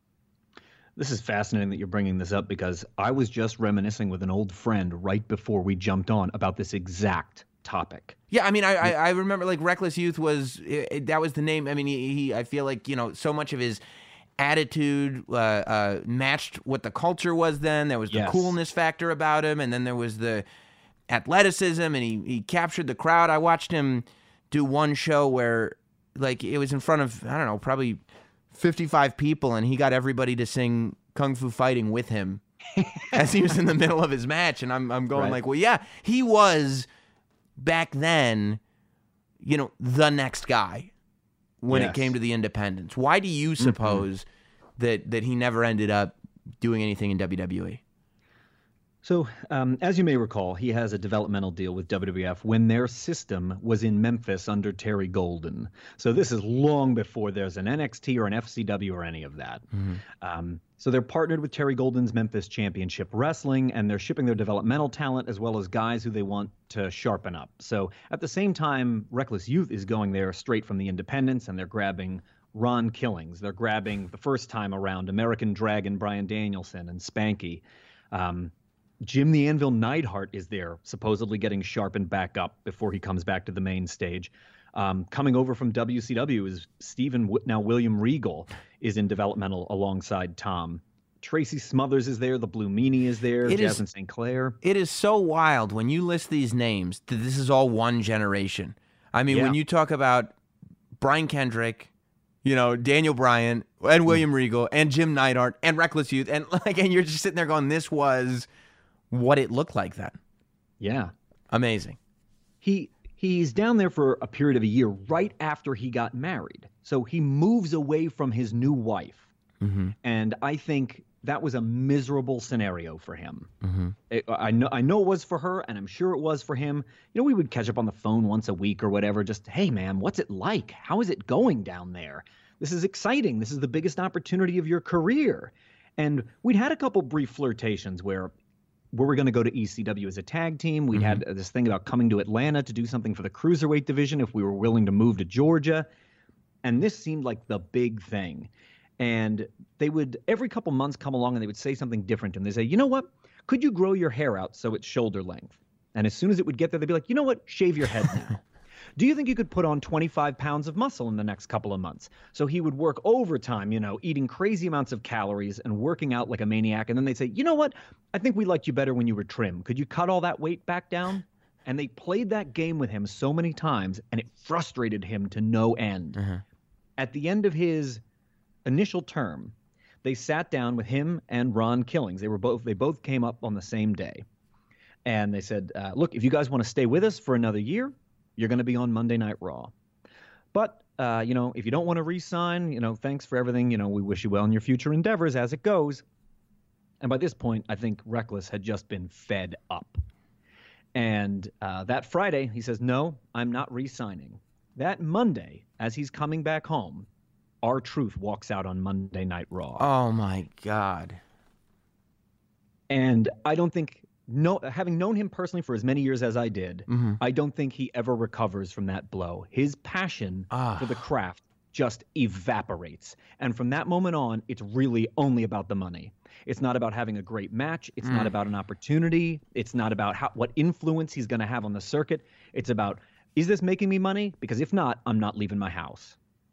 This is fascinating that you're bringing this up because I was just reminiscing with an old friend right before we jumped on about this exact topic. Yeah, I mean, I I, I remember like Reckless Youth was it, that was the name. I mean, he, he I feel like you know so much of his attitude uh, uh, matched what the culture was then. There was the Yes. coolness factor about him, and then there was the athleticism, and he he captured the crowd. I watched him do one show where like it was in front of I don't know probably fifty-five people, and he got everybody to sing Kung Fu Fighting with him as he was in the middle of his match. And I'm I'm going Right. like, well, yeah, he was back then, you know, the next guy when Yes. it came to the independents. Why do you suppose mm-hmm. that that he never ended up doing anything in W W E? So, um, as you may recall, he has a developmental deal with W W F when their system was in Memphis under Terry Golden. So this is long before there's an N X T or an F C W or any of that. Mm-hmm. Um, so they're partnered with Terry Golden's Memphis Championship Wrestling, and they're shipping their developmental talent as well as guys who they want to sharpen up. So at the same time, Reckless Youth is going there straight from the independents, and they're grabbing Ron Killings. They're grabbing the first time around American Dragon Bryan Danielson and Spanky. Um, Jim the Anvil Neidhart is there, supposedly getting sharpened back up before he comes back to the main stage. Um, coming over from W C W is Stephen, now William Regal, is in developmental alongside Tom. Tracy Smothers is there. The Blue Meanie is there. It is- Jasmine Saint Clair. It is so wild when you list these names that this is all one generation. I mean, Yeah. when you talk about Brian Kendrick, you know, Daniel Bryan and William Regal and Jim Neidhart and Reckless Youth, and like, and you're just sitting there going, this was what it looked like then. Yeah. Amazing. He he's down there for a period of a year right after he got married. So he moves away from his new wife. Mm-hmm. And I think that was a miserable scenario for him. Mm-hmm. It, I know I know it was for her, and I'm sure it was for him. You know, we would catch up on the phone once a week or whatever. Just, hey, man, what's it like? How is it going down there? This is exciting. This is the biggest opportunity of your career. And we'd had a couple brief flirtations where we were going to go to E C W as a tag team. We'd Mm-hmm. had this thing about coming to Atlanta to do something for the cruiserweight division if we were willing to move to Georgia. And this seemed like the big thing. And they would, every couple months, come along and they would say something different. And they'd say, you know what? Could you grow your hair out so it's shoulder length? And as soon as it would get there, they'd be like, you know what? Shave your head now. Do you think you could put on twenty-five pounds of muscle in the next couple of months? So he would work overtime, you know, eating crazy amounts of calories and working out like a maniac. And then they'd say, you know what? I think we liked you better when you were trim. Could you cut all that weight back down? And they played that game with him so many times, and it frustrated him to no end. Mm-hmm. At the end of his initial term, they sat down with him and Ron Killings. They were both they both came up on the same day, and they said, uh, "Look, if you guys want to stay with us for another year, you're going to be on Monday Night Raw. But uh, you know, if you don't want to re-sign, you know, thanks for everything. You know, we wish you well in your future endeavors as it goes." And by this point, I think Reckless had just been fed up. And uh, that Friday, he says, "No, I'm not re-signing." That Monday, as he's coming back home, R-Truth walks out on Monday Night Raw. Oh my God. And I don't think, no, having known him personally for as many years as I did, Mm-hmm. I don't think he ever recovers from that blow. His passion Ah. for the craft just evaporates. And from that moment on, it's really only about the money. It's not about having a great match. It's Mm. not about an opportunity. It's not about how, what influence he's going to have on the circuit. It's about, is this making me money? Because if not, I'm not leaving my house.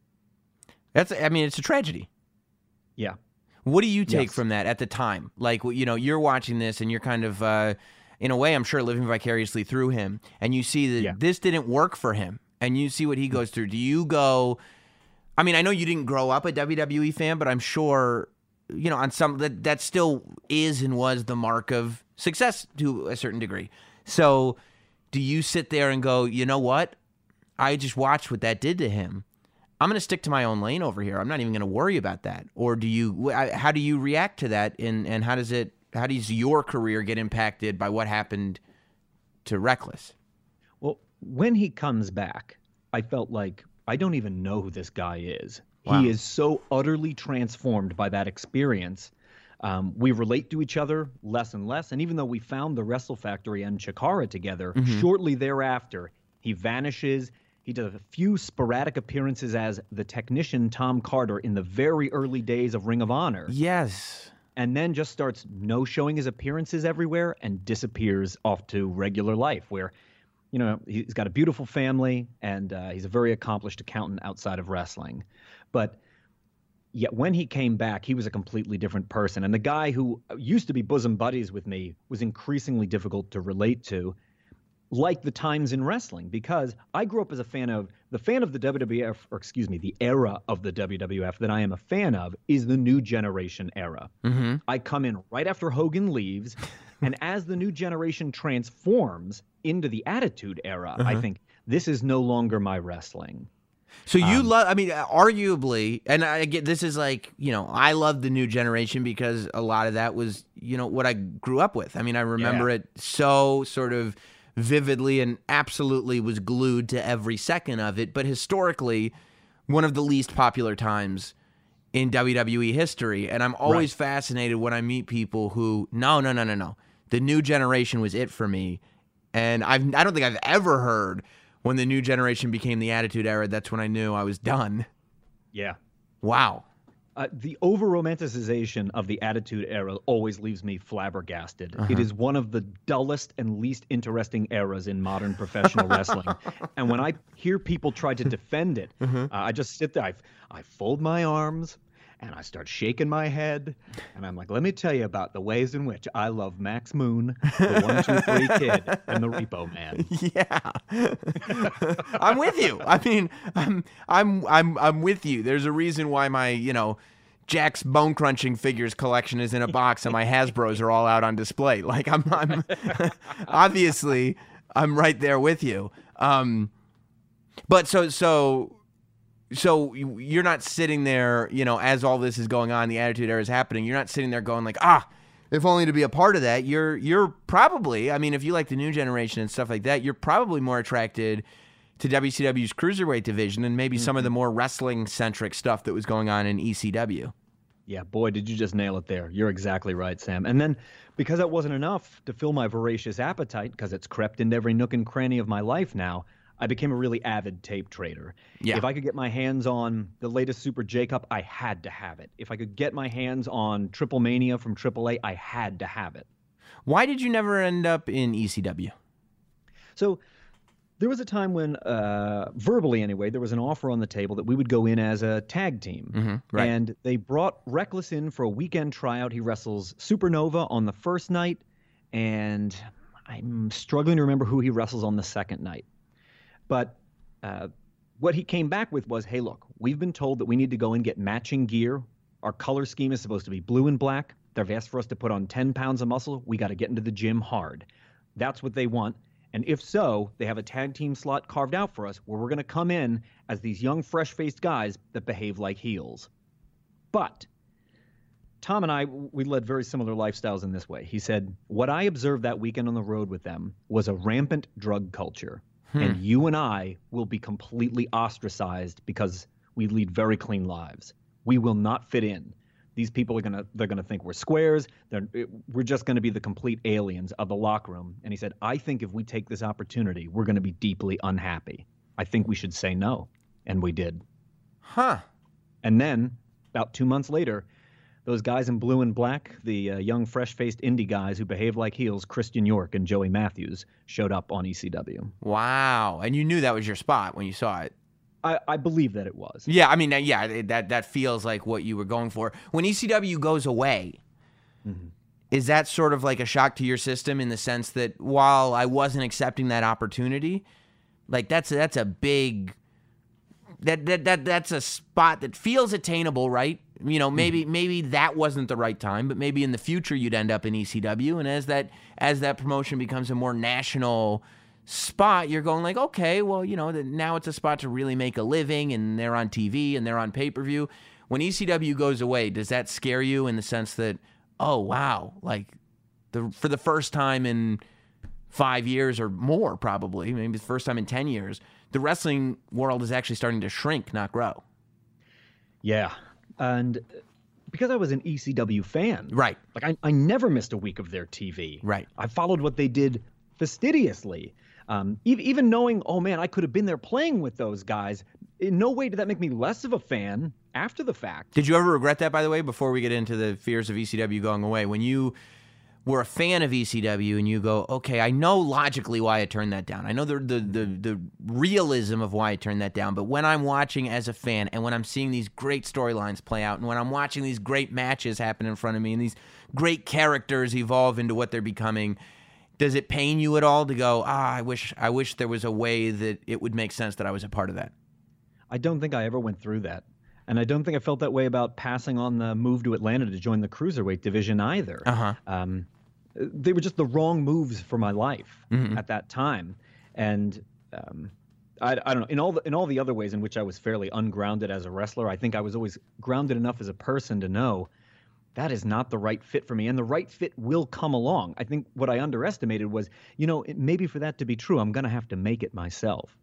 That's, I mean, it's a tragedy. Yeah. What do you take Yes. from that at the time? Like, you know, you're watching this and you're kind of, uh, in a way, I'm sure, living vicariously through him, and you see that Yeah. this didn't work for him, and you see what he goes through. Do you go, I mean, I know you didn't grow up a W W E fan, but I'm sure, you know, on some, that, that still is and was the mark of success to a certain degree. So do you sit there and go, you know what? I just watched what that did to him. I'm going to stick to my own lane over here. I'm not even going to worry about that. Or do you, how do you react to that? And, and how does it, how does your career get impacted by what happened to Reckless? Well, when he comes back, I felt like I don't even know who this guy is. Wow. He is so utterly transformed by that experience. Um, we relate to each other less and less. And even though we found the Wrestle Factory and Chikara together, Mm-hmm. shortly thereafter, he vanishes. He does a few sporadic appearances as the technician Tom Carter in the very early days of Ring of Honor. Yes. And then just starts no-showing his appearances everywhere and disappears off to regular life where, you know, he's got a beautiful family and uh, he's a very accomplished accountant outside of wrestling. But yet when he came back, he was a completely different person. And the guy who used to be bosom buddies with me was increasingly difficult to relate to, like the times in wrestling, because I grew up as a fan of the fan of the W W F, or excuse me, the era of the W W F that I am a fan of is the New Generation era. Mm-hmm. I come in right after Hogan leaves, and as the New Generation transforms into the Attitude Era, I think this is no longer my wrestling. So you Um, love, I mean, arguably, and I get, this is like, you know, I love the New Generation because a lot of that was, you know, what I grew up with. I mean, I remember Yeah. it so sort of vividly and absolutely was glued to every second of it. But historically, one of the least popular times in W W E history. And I'm always Right. fascinated when I meet people who, no, no, no, no, no. The New Generation was it for me. And I've, I don't think I've ever heard when the New Generation became the Attitude Era, that's when I knew I was done. Yeah. Wow. Uh, the over-romanticization of the Attitude Era always leaves me flabbergasted. Uh-huh. It is one of the dullest and least interesting eras in modern professional wrestling. And when I hear people try to defend it, Uh-huh. uh, I just sit there, I, I fold my arms, and I start shaking my head. And I'm like, let me tell you about the ways in which I love Max Moon, the one two three Kid, and the Repo Man. Yeah. I'm with you. I mean, I'm I'm I'm I'm with you. There's a reason why my, you know, Jack's bone crunching figures collection is in a box and my Hasbros are all out on display. Like I'm I'm obviously I'm right there with you. Um but so so so you- you're not sitting there, you know, as all this is going on, the Attitude Era is happening. You're not sitting there going like, ah, if only to be a part of that. You're you're probably, I mean, if you like the new generation and stuff like that, you're probably more attracted to W C W's cruiserweight division and maybe some of the more wrestling centric stuff that was going on in E C W. Yeah, boy, did you just nail it there. You're exactly right, Sam. And then, because that wasn't enough to fill my voracious appetite, because it's crept into every nook and cranny of my life now, I became a really avid tape trader. Yeah. If I could get my hands on the latest Super J-Cup, I had to have it. If I could get my hands on Triple Mania from triple A, I had to have it. Why did you never end up in E C W? So there was a time when, uh, verbally anyway, there was an offer on the table that we would go in as a tag team. Mhm, right. And they brought Reckless in for a weekend tryout. He wrestles Supernova on the first night, and I'm struggling to remember who he wrestles on the second night. But uh, what he came back with was, hey, look, we've been told that we need to go and get matching gear. Our color scheme is supposed to be blue and black. They've asked for us to put on ten pounds of muscle. We got to get into the gym hard. That's what they want. And if so, they have a tag team slot carved out for us where we're going to come in as these young, fresh-faced guys that behave like heels. But Tom and I, we led very similar lifestyles in this way. He said, what I observed that weekend on the road with them was a rampant drug culture. Hmm. And you and I will be completely ostracized because we lead very clean lives. We will not fit in. These people are gonna they're gonna think we're squares. They're, we're just gonna be the complete aliens of the locker room. And he said, I think if we take this opportunity, we're gonna be deeply unhappy. I think we should say no. And we did. Huh. And then, about two months later, those guys in blue and black, the uh, young, fresh-faced indie guys who behave like heels, Christian York and Joey Matthews, showed up on E C W. Wow. And you knew that was your spot when you saw it. I, I believe that it was. Yeah, I mean, yeah, that that feels like what you were going for. When E C W goes away, mm-hmm. is that sort of like a shock to your system in the sense that while I wasn't accepting that opportunity, like that's that's a big that that that that's a spot that feels attainable, right? You know, maybe mm-hmm. maybe that wasn't the right time, but maybe in the future you'd end up in E C W, and as that as that promotion becomes a more national spot, you're going like, okay, well, you know, now it's a spot to really make a living, and they're on T V and they're on pay-per-view. When E C W goes away, does that scare you in the sense that, oh, wow, like the for the first time in five years or more, probably, maybe the first time in ten years, the wrestling world is actually starting to shrink, not grow? Yeah. And because I was an E C W fan, right? Like I, I never missed a week of their T V. Right. I followed what they did fastidiously. Um, even, even knowing, oh man, I could have been there playing with those guys. In no way did that make me less of a fan after the fact. Did you ever regret that, by the way, before we get into the fears of E C W going away? When you were a fan of E C W and you go, okay, I know logically why I turned that down. I know the the the, the realism of why I turned that down. But when I'm watching as a fan and when I'm seeing these great storylines play out and when I'm watching these great matches happen in front of me and these great characters evolve into what they're becoming, does it pain you at all to go, ah, I wish I wish there was a way that it would make sense that I was a part of that? I don't think I ever went through that. And I don't think I felt that way about passing on the move to Atlanta to join the Cruiserweight division either. Uh-huh. Um, they were just the wrong moves for my life mm-hmm. at that time. And um, I, I don't know, in all, the, in all the other ways in which I was fairly ungrounded as a wrestler, I think I was always grounded enough as a person to know that is not the right fit for me, and the right fit will come along. I think what I underestimated was, you know, it, maybe for that to be true, I'm going to have to make it myself.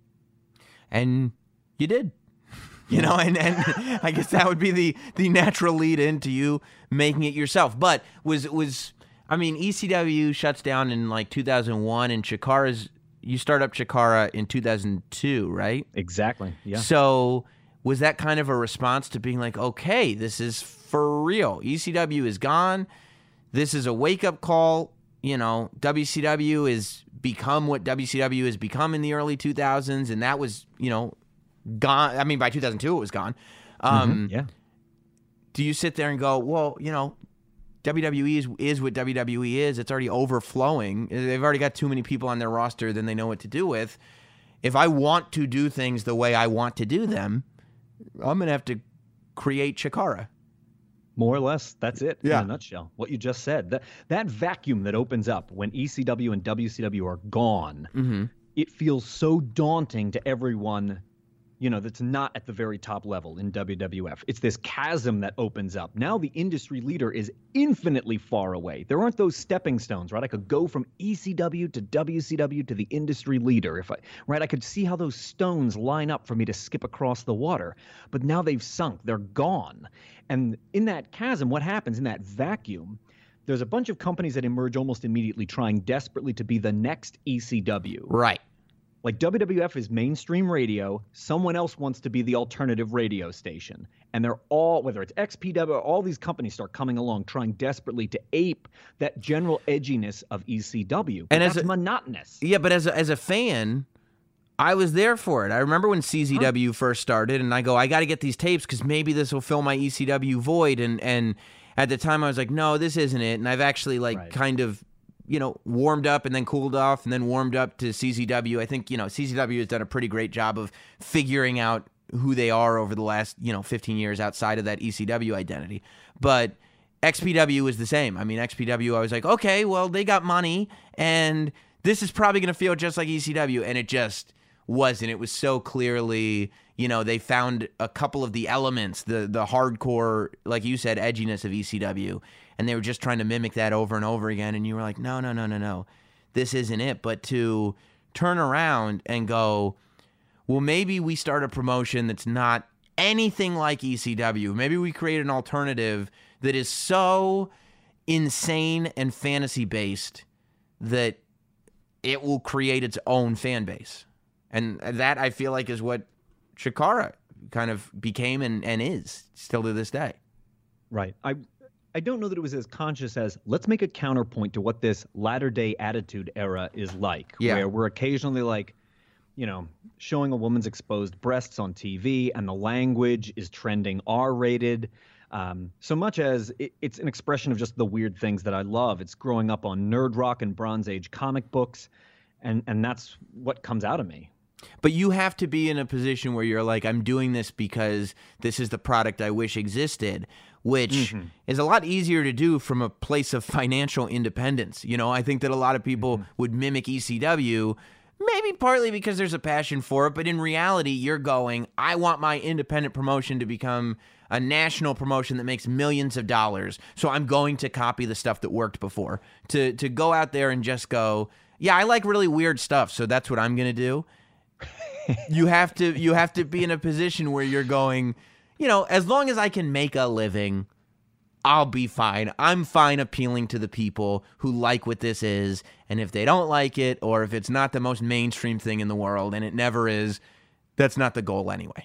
And you did. You know, and, and I guess that would be the, the natural lead into you making it yourself. But was, was I mean, E C W shuts down in like two thousand one, and Chikara's, you start up Chikara in two thousand two, right? Exactly, yeah. So was that kind of a response to being like, okay, this is for real. E C W is gone. This is a wake-up call. You know, W C W has become what W C W has become in the early two thousands, and that was, you know, gone. I mean, by two thousand two, it was gone. Um, mm-hmm, yeah. Do you sit there and go, well, you know, W W E is, is what W W E is. It's already overflowing. They've already got too many people on their roster than they know what to do with. If I want to do things the way I want to do them, I'm going to have to create Chikara. More or less, that's it yeah. in a nutshell. What you just said. That, that vacuum that opens up when E C W and W C W are gone, mm-hmm. it feels so daunting to everyone, you know, that's not at the very top level in W W F. It's this chasm that opens up. Now the industry leader is infinitely far away. There aren't those stepping stones, right? I could go from E C W to W C W to the industry leader. If I, right, I could see how those stones line up for me to skip across the water. But now they've sunk. They're gone. And in that chasm, what happens in that vacuum? There's a bunch of companies that emerge almost immediately trying desperately to be the next E C W. Right. Like W W F is mainstream radio. Someone else wants to be the alternative radio station. And they're all, whether it's X P W, all these companies start coming along trying desperately to ape that general edginess of E C W. But And that's as a- monotonous. Yeah, but as a, as a fan, I was there for it. I remember when C Z W huh? first started, and I go, I got to get these tapes because maybe this will fill my E C W void. And and at the time, I was like, no, this isn't it. And I've actually like Right. kind of, you know, warmed up and then cooled off and then warmed up to C Z W. I think, you know, C Z W has done a pretty great job of figuring out who they are over the last, you know, fifteen years outside of that E C W identity. But X P W was the same. I mean, X P W, I was like, okay, well, they got money, and this is probably going to feel just like E C W. And it just wasn't. It was so clearly, you know, they found a couple of the elements, the the hardcore, like you said, edginess of E C W, and they were just trying to mimic that over and over again. And you were like, no, no, no, no, no, this isn't it. But to turn around and go, well, maybe we start a promotion that's not anything like E C W. Maybe we create an alternative that is so insane and fantasy-based that it will create its own fan base. And that, I feel like, is what Chikara kind of became and, and is still to this day. Right. I I don't know that it was as conscious as let's make a counterpoint to what this latter-day Attitude Era is like, Yeah. where we're occasionally like, you know, showing a woman's exposed breasts on T V and the language is trending R-rated. Um, so much as it, it's an expression of just the weird things that I love. It's growing up on nerd rock and Bronze Age comic books, and and that's what comes out of me. But you have to be in a position where you're like, I'm doing this because this is the product I wish existed, which mm-hmm. is a lot easier to do from a place of financial independence. You know, I think that a lot of people mm-hmm. would mimic E C W, maybe partly because there's a passion for it, but in reality, you're going, I want my independent promotion to become a national promotion that makes millions of dollars, so I'm going to copy the stuff that worked before. To to go out there and just go, yeah, I like really weird stuff, so that's what I'm going to do. You have to you have to be in a position where you're going, you know, as long as I can make a living, I'll be fine. I'm fine appealing to the people who like what this is, and if they don't like it, or if it's not the most mainstream thing in the world, and it never is, that's not the goal anyway.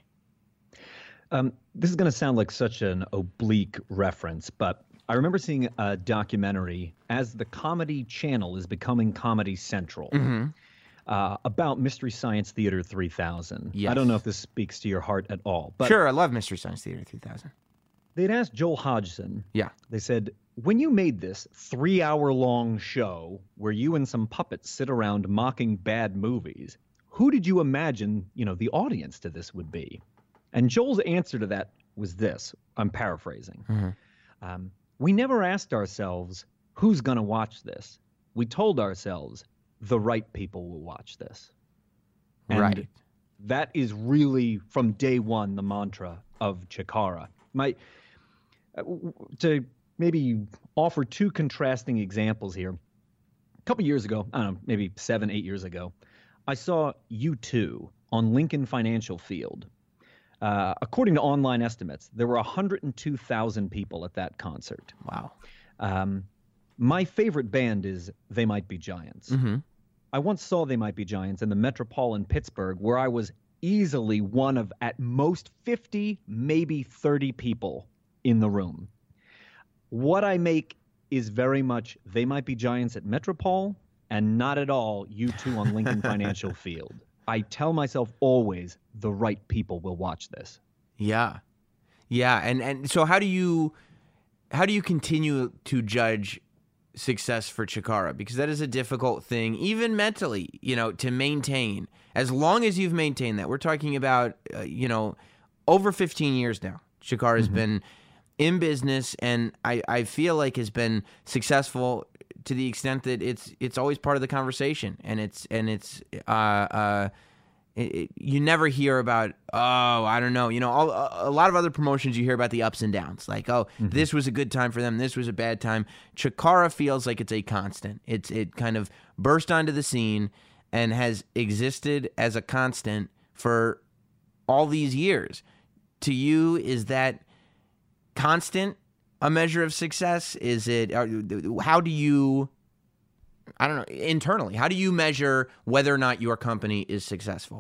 Um, this is going to sound like such an oblique reference, but I remember seeing a documentary as the Comedy Channel is becoming Comedy Central. Mm-hmm. Uh, about Mystery Science Theater three thousand. Yes. I don't know if this speaks to your heart at all. But sure, I love Mystery Science Theater three thousand. They'd asked Joel Hodgson. Yeah. They said, when you made this three-hour-long show where you and some puppets sit around mocking bad movies, who did you imagine, you know, the audience to this would be? And Joel's answer to that was this. I'm paraphrasing. Mm-hmm. Um, we never asked ourselves, who's going to watch this? We told ourselves, the right people will watch this. And right. that is really, from day one, the mantra of Chikara. My, uh, to maybe offer two contrasting examples here. A couple years ago, I don't know, maybe seven, eight years ago, I saw U two on Lincoln Financial Field. Uh, according to online estimates, there were one hundred two thousand people at that concert. Wow. Um, My favorite band is They Might Be Giants. Mm-hmm. I once saw They Might Be Giants in the Metropole in Pittsburgh, where I was easily one of at most fifty, maybe thirty people in the room. What I make is very much They Might Be Giants at Metropole and not at all U two on Lincoln Financial Field. I tell myself always the right people will watch this. Yeah. Yeah, and and so how do you how do you continue to judge success for Chikara? Because that is a difficult thing, even mentally, you know, to maintain. As long as you've maintained that, we're talking about, uh, you know, over fifteen years now. Chikara has mm-hmm. been in business, and I, I feel like has been successful to the extent that it's it's always part of the conversation, and it's and it's uh, uh, It, it, you never hear about, oh, I don't know. You know, all, a, a lot of other promotions you hear about the ups and downs. Like, oh, mm-hmm. this was a good time for them. This was a bad time. Chikara feels like it's a constant. It's It kind of burst onto the scene and has existed as a constant for all these years. To you, is that constant a measure of success? Is it, how do you... I don't know, internally, how do you measure whether or not your company is successful?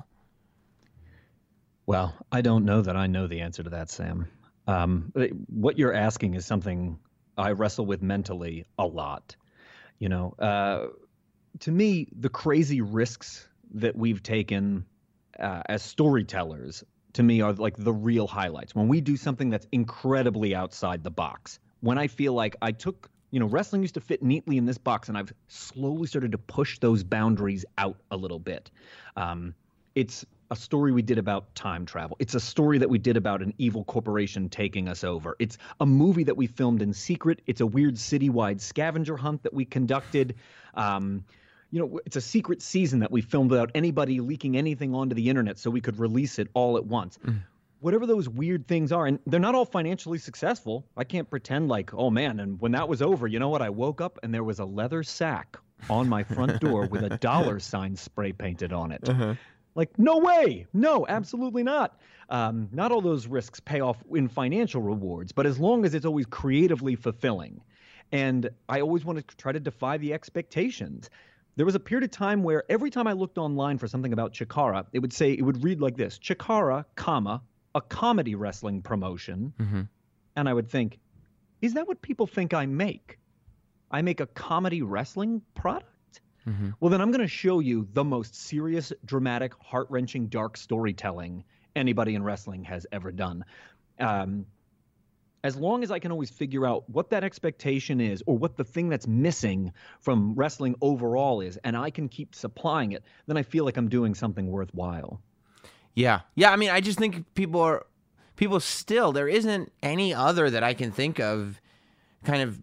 Well, I don't know that I know the answer to that, Sam. Um, what you're asking is something I wrestle with mentally a lot. You know, uh, to me, the crazy risks that we've taken uh, as storytellers, to me, are like the real highlights. When we do something that's incredibly outside the box, when I feel like I took... You know, wrestling used to fit neatly in this box, and I've slowly started to push those boundaries out a little bit. Um, it's a story we did about time travel. It's a story that we did about an evil corporation taking us over. It's a movie that we filmed in secret. It's a weird citywide scavenger hunt that we conducted. Um, you know, it's a secret season that we filmed without anybody leaking anything onto the internet so we could release it all at once. Mm. Whatever those weird things are, and they're not all financially successful. I can't pretend like, oh man, and when that was over, you know what? I woke up and there was a leather sack on my front door with a dollar sign spray painted on it. Uh-huh. Like, no way. No, absolutely not. Um, not all those risks pay off in financial rewards, but as long as it's always creatively fulfilling. And I always want to try to defy the expectations. There was a period of time where every time I looked online for something about Chikara, it would say, it would read like this, Chikara, comma, a comedy wrestling promotion. Mm-hmm. And I would think, is that what people think I make? I make a comedy wrestling product? Mm-hmm. Well, then I'm going to show you the most serious, dramatic, heart-wrenching, dark storytelling anybody in wrestling has ever done. Um, as long as I can always figure out what that expectation is or what the thing that's missing from wrestling overall is, and I can keep supplying it, then I feel like I'm doing something worthwhile. Yeah. Yeah, I mean, I just think people are, people still, there isn't any other that I can think of kind of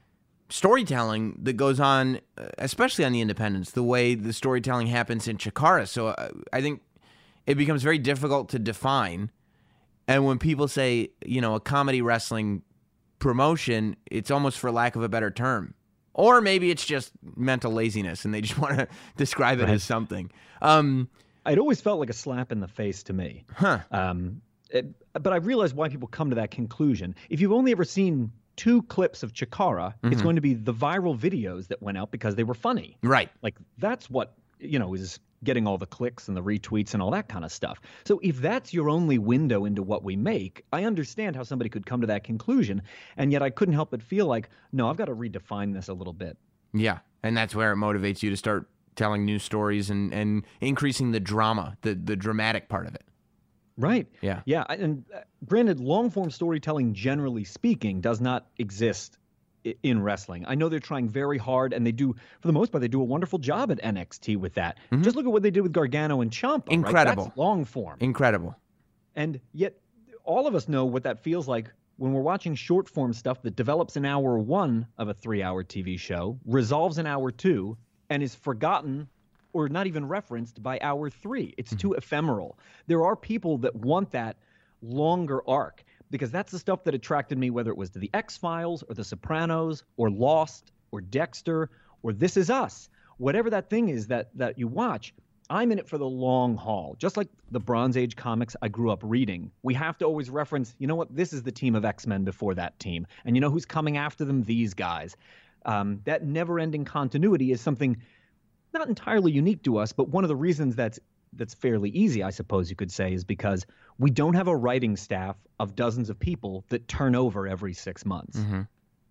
storytelling that goes on, especially on the independents, the way the storytelling happens in Chikara. So uh, I think it becomes very difficult to define. And when people say, you know, a comedy wrestling promotion, it's almost for lack of a better term. Or maybe it's just mental laziness and they just want to describe it right. as something. Um It always felt like a slap in the face to me. Huh. Um, it, but I realized why people come to that conclusion. If you've only ever seen two clips of Chikara, mm-hmm. it's going to be the viral videos that went out because they were funny. Right. Like, that's what, you know, is getting all the clicks and the retweets and all that kind of stuff. So if that's your only window into what we make, I understand how somebody could come to that conclusion. And yet I couldn't help but feel like, no, I've got to redefine this a little bit. Yeah. And that's where it motivates you to start telling new stories and, and increasing the drama, the, the dramatic part of it. Right. Yeah. Yeah. And uh, granted, long-form storytelling, generally speaking, does not exist i- in wrestling. I know they're trying very hard, and they do, for the most part, they do a wonderful job at N X T with that. Mm-hmm. Just look at what they did with Gargano and Ciampa. Incredible. Right? That's long-form. Incredible. And yet, all of us know what that feels like when we're watching short-form stuff that develops in hour one of a three-hour T V show, resolves in hour two, and is forgotten or not even referenced by hour three. It's mm-hmm. too ephemeral. There are people that want that longer arc because that's the stuff that attracted me, whether it was to the X-Files or the Sopranos or Lost or Dexter or This Is Us. Whatever that thing is that that you watch, I'm in it for the long haul. Just like the Bronze Age comics I grew up reading, we have to always reference, you know what, this is the team of X-Men before that team. And you know who's coming after them? These guys. Um, that never-ending continuity is something not entirely unique to us, but one of the reasons that's that's fairly easy, I suppose you could say, is because we don't have a writing staff of dozens of people that turn over every six months. Mm-hmm.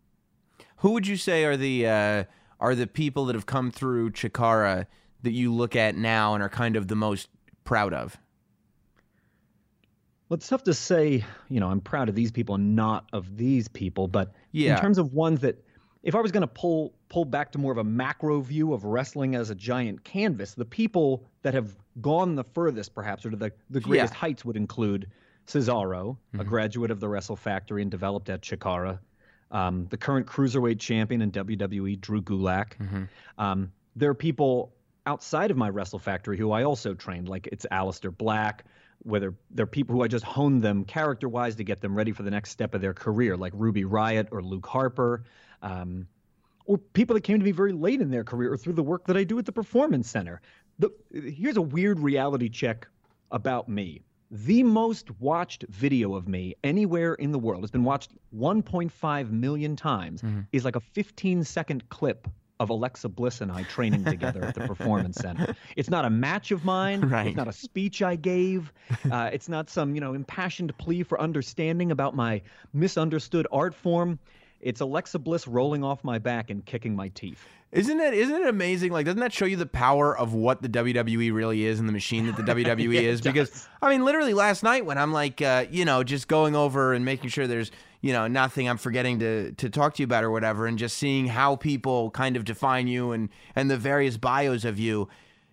Who would you say are the uh, are the people that have come through Chikara that you look at now and are kind of the most proud of? Well, it's tough to say, you know, I'm proud of these people and not of these people, but yeah. in terms of ones that, if I was going to pull pull back to more of a macro view of wrestling as a giant canvas, the people that have gone the furthest, perhaps, or to the, the greatest yeah. heights would include Cesaro, mm-hmm. a graduate of the Wrestle Factory and developed at Chikara, um, the current cruiserweight champion in W W E, Drew Gulak. Mm-hmm. Um, there are people outside of my Wrestle Factory who I also trained, like it's Aleister Black, whether they're people who I just honed them character-wise to get them ready for the next step of their career, like Ruby Riott or Luke Harper, um, or people that came to me very late in their career or through the work that I do at the Performance Center. The, here's a weird reality check about me. The most watched video of me anywhere in the world, has been watched one point five million times, mm-hmm. is like a fifteen second clip of Alexa Bliss and I training together at the Performance Center. It's not a match of mine. Right. It's not a speech I gave. Uh, it's not some, you know, impassioned plea for understanding about my misunderstood art form. It's Alexa Bliss rolling off my back and kicking my teeth. Isn't it, isn't it amazing? Like, doesn't that show you the power of what the W W E really is and the machine that the W W E Yeah, is? Because, I mean, literally last night when I'm like, uh, you know, just going over and making sure there's, you know, nothing I'm forgetting to to talk to you about or whatever, and just seeing how people kind of define you and, and the various bios of you,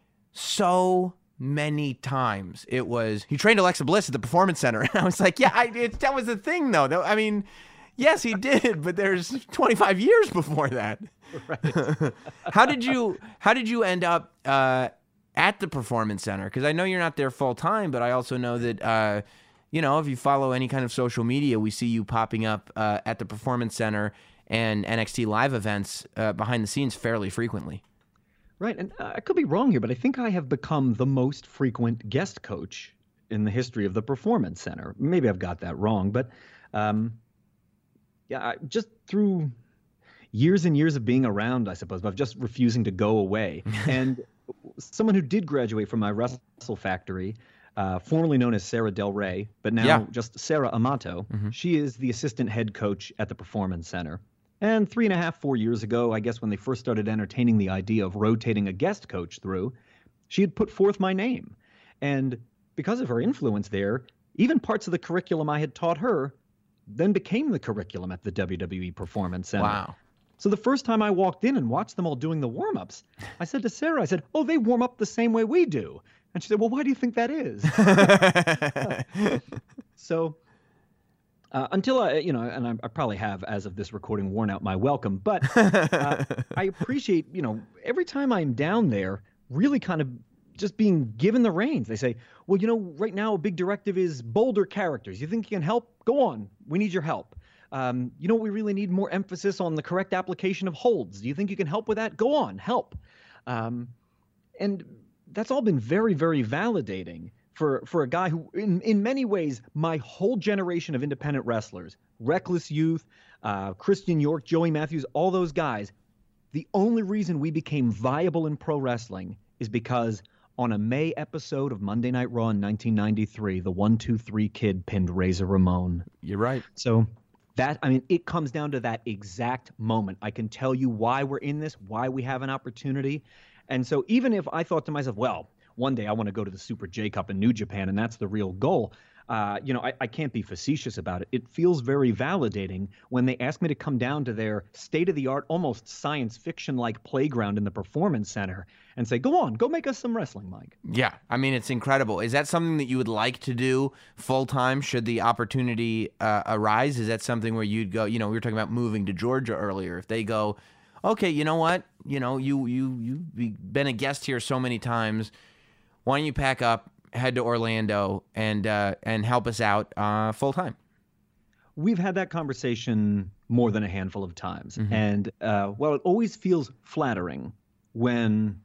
so many times it was, he trained Alexa Bliss at the Performance Center. And I was like, yeah, I, it, that was the thing, though. I mean, yes, he did, but there's twenty-five years before that. Right. How did you How did you end up uh, at the Performance Center? Because I know you're not there full time, but I also know that uh, you know, if you follow any kind of social media, we see you popping up uh, at the Performance Center and N X T live events uh, behind the scenes fairly frequently. Right, and uh, I could be wrong here, but I think I have become the most frequent guest coach in the history of the Performance Center. Maybe I've got that wrong, but um, yeah, I, just through years and years of being around, I suppose, but of just refusing to go away. And someone who did graduate from my Wrestle Factory, uh, formerly known as Sarah Del Rey, but now yeah. just Sarah Amato, mm-hmm. she is the assistant head coach at the Performance Center. And three and a half, four years ago, I guess when they first started entertaining the idea of rotating a guest coach through, she had put forth my name. And because of her influence there, even parts of the curriculum I had taught her then became the curriculum at the W W E Performance Center. Wow. So the first time I walked in and watched them all doing the warm-ups, I said to Sarah, I said, oh, they warm up the same way we do. And she said, well, why do you think that is? So uh, until I, you know, and I, I probably have, as of this recording, worn out my welcome, but uh, I appreciate, you know, every time I'm down there, really kind of just being given the reins. They say, well, you know, right now a big directive is bolder characters. You think you can help? Go on. We need your help. Um, you know, we really need more emphasis on the correct application of holds. Do you think you can help with that? Go on, help. Um, and that's all been very, very validating for, for a guy who, in, in many ways, my whole generation of independent wrestlers, Reckless Youth, uh, Christian York, Joey Matthews, all those guys, the only reason we became viable in pro wrestling is because on a May episode of Monday Night Raw in nineteen ninety-three, the one two three Kid pinned Razor Ramon. You're right. So that, I mean, it comes down to that exact moment. I can tell you why we're in this, why we have an opportunity. And so even if I thought to myself, well, one day I want to go to the Super J-Cup in New Japan, and that's the real goal, uh, you know, I, I can't be facetious about it. It feels very validating when they ask me to come down to their state-of-the-art, almost science fiction-like playground in the Performance Center and say, go on, go make us some wrestling, Mike. Yeah, I mean, it's incredible. Is that something that you would like to do full-time should the opportunity uh, arise? Is that something where you'd go, you know, we were talking about moving to Georgia earlier. If they go, okay, you know what, you know, you, you, you've been a guest here so many times, why don't you pack up, head to Orlando and uh, and help us out uh, full time? We've had that conversation more than a handful of times. Mm-hmm. And uh, while it always feels flattering when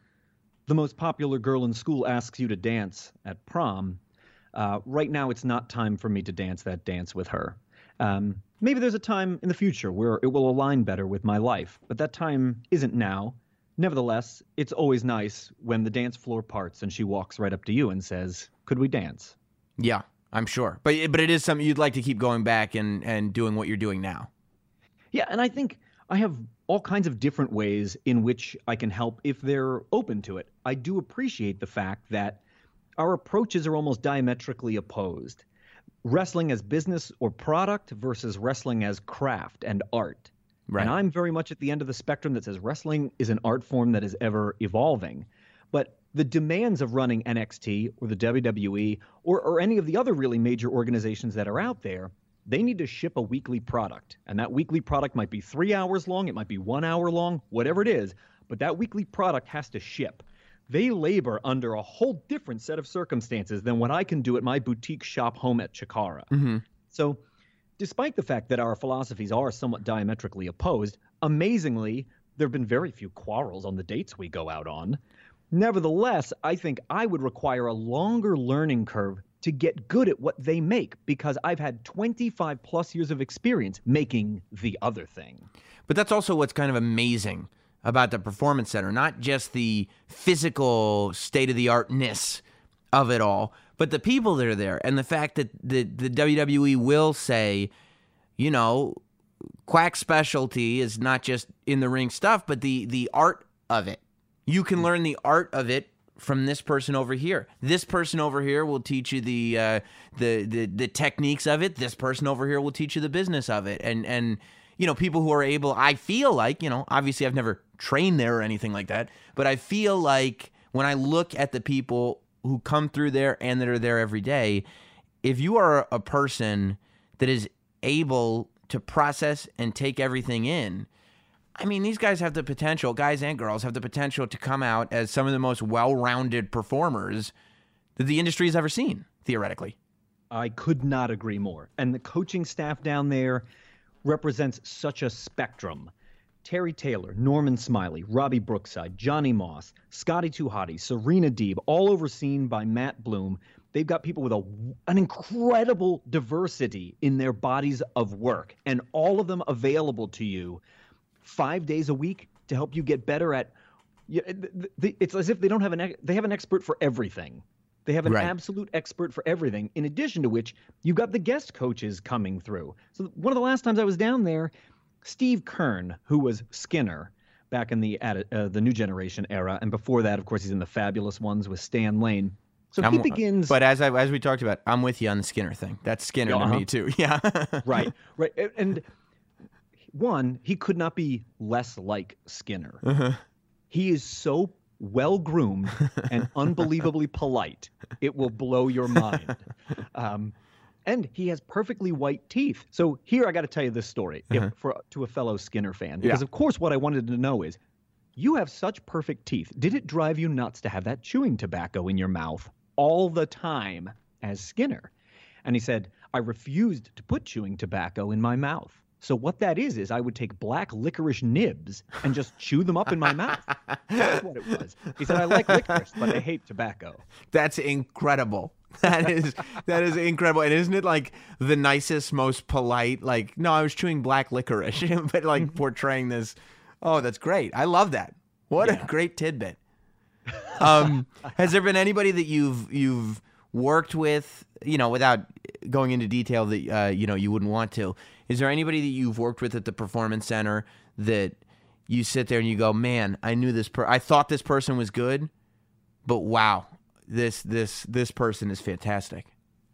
the most popular girl in school asks you to dance at prom, uh, right now it's not time for me to dance that dance with her. Um, maybe there's a time in the future where it will align better with my life, but that time isn't now. Nevertheless, it's always nice when the dance floor parts and she walks right up to you and says, could we dance? Yeah, I'm sure. But but it is something you'd like to keep going back and, and doing what you're doing now. Yeah, and I think I have all kinds of different ways in which I can help if they're open to it. I do appreciate the fact that our approaches are almost diametrically opposed. Wrestling as business or product versus wrestling as craft and art. Right. And I'm very much at the end of the spectrum that says wrestling is an art form that is ever evolving. But the demands of running N X T or the W W E or, or any of the other really major organizations that are out there, they need to ship a weekly product. And that weekly product might be three hours long. It might be one hour long, whatever it is. But that weekly product has to ship. they labor under a whole different set of circumstances than what I can do at my boutique shop home at Chikara. Mm-hmm. So despite the fact that our philosophies are somewhat diametrically opposed, amazingly, there have been very few quarrels on the dates we go out on. Nevertheless, I think I would require a longer learning curve to get good at what they make because I've had twenty-five plus years of experience making the other thing. But that's also what's kind of amazing about the Performance Center, not just the physical state-of-the-artness of it all, but the people that are there and the fact that the, the W W E will say, you know, Quack specialty is not just in the ring stuff, but the the art of it. You can learn the art of it from this person over here. This person over here will teach you the uh, the, the the techniques of it. This person over here will teach you the business of it. And and you know, people who are able, I feel like, you know, obviously I've never trained there or anything like that, but I feel like when I look at the people who come through there and that are there every day, if you are a person that is able to process and take everything in, I mean, these guys have the potential, guys and girls have the potential to come out as some of the most well-rounded performers that the industry has ever seen, theoretically. I could not agree more. And the coaching staff down there represents such a spectrum. Terry Taylor, Norman Smiley, Robbie Brookside, Johnny Moss, Scotty Too Hottie, Serena Deeb, all overseen by Matt Bloom. They've got people with a, an incredible diversity in their bodies of work, and all of them available to you five days a week to help you get better at. It's as if they don't have an they have an expert for everything. They have an right. absolute expert for everything. In addition to which, you've got the guest coaches coming through. So one of the last times I was down there, Steve Kern, who was Skinner back in the uh, the New Generation era, and before that, of course, he's in the Fabulous Ones with Stan Lane. So I'm, he begins. But as I, as we talked about, I'm with you on the Skinner thing. That's Skinner uh-huh. to me too. Yeah. right. Right. And one, he could not be less like Skinner. Uh-huh. He is so well groomed and unbelievably polite, it will blow your mind. Um, and he has perfectly white teeth. So here I got to tell you this story uh-huh. if, for to a fellow Skinner fan, because yeah. of course what I wanted to know is, you have such perfect teeth. Did it drive you nuts to have that chewing tobacco in your mouth all the time as Skinner? And he said, I refused to put chewing tobacco in my mouth. So what that is, is I would take black licorice nibs and just chew them up in my mouth. That's what it was. He said, I like licorice, but I hate tobacco. That's incredible. That is that is incredible. And isn't it like the nicest, most polite, like, no, I was chewing black licorice, but like portraying this. Oh, that's great. I love that. What yeah. a great tidbit. Um, has there been anybody that you've you've worked with, you know, without going into detail that, uh, you know, you wouldn't want to, is there anybody that you've worked with at the Performance Center that you sit there and you go, man, I knew this, per- I thought this person was good, but wow, this, this, this person is fantastic.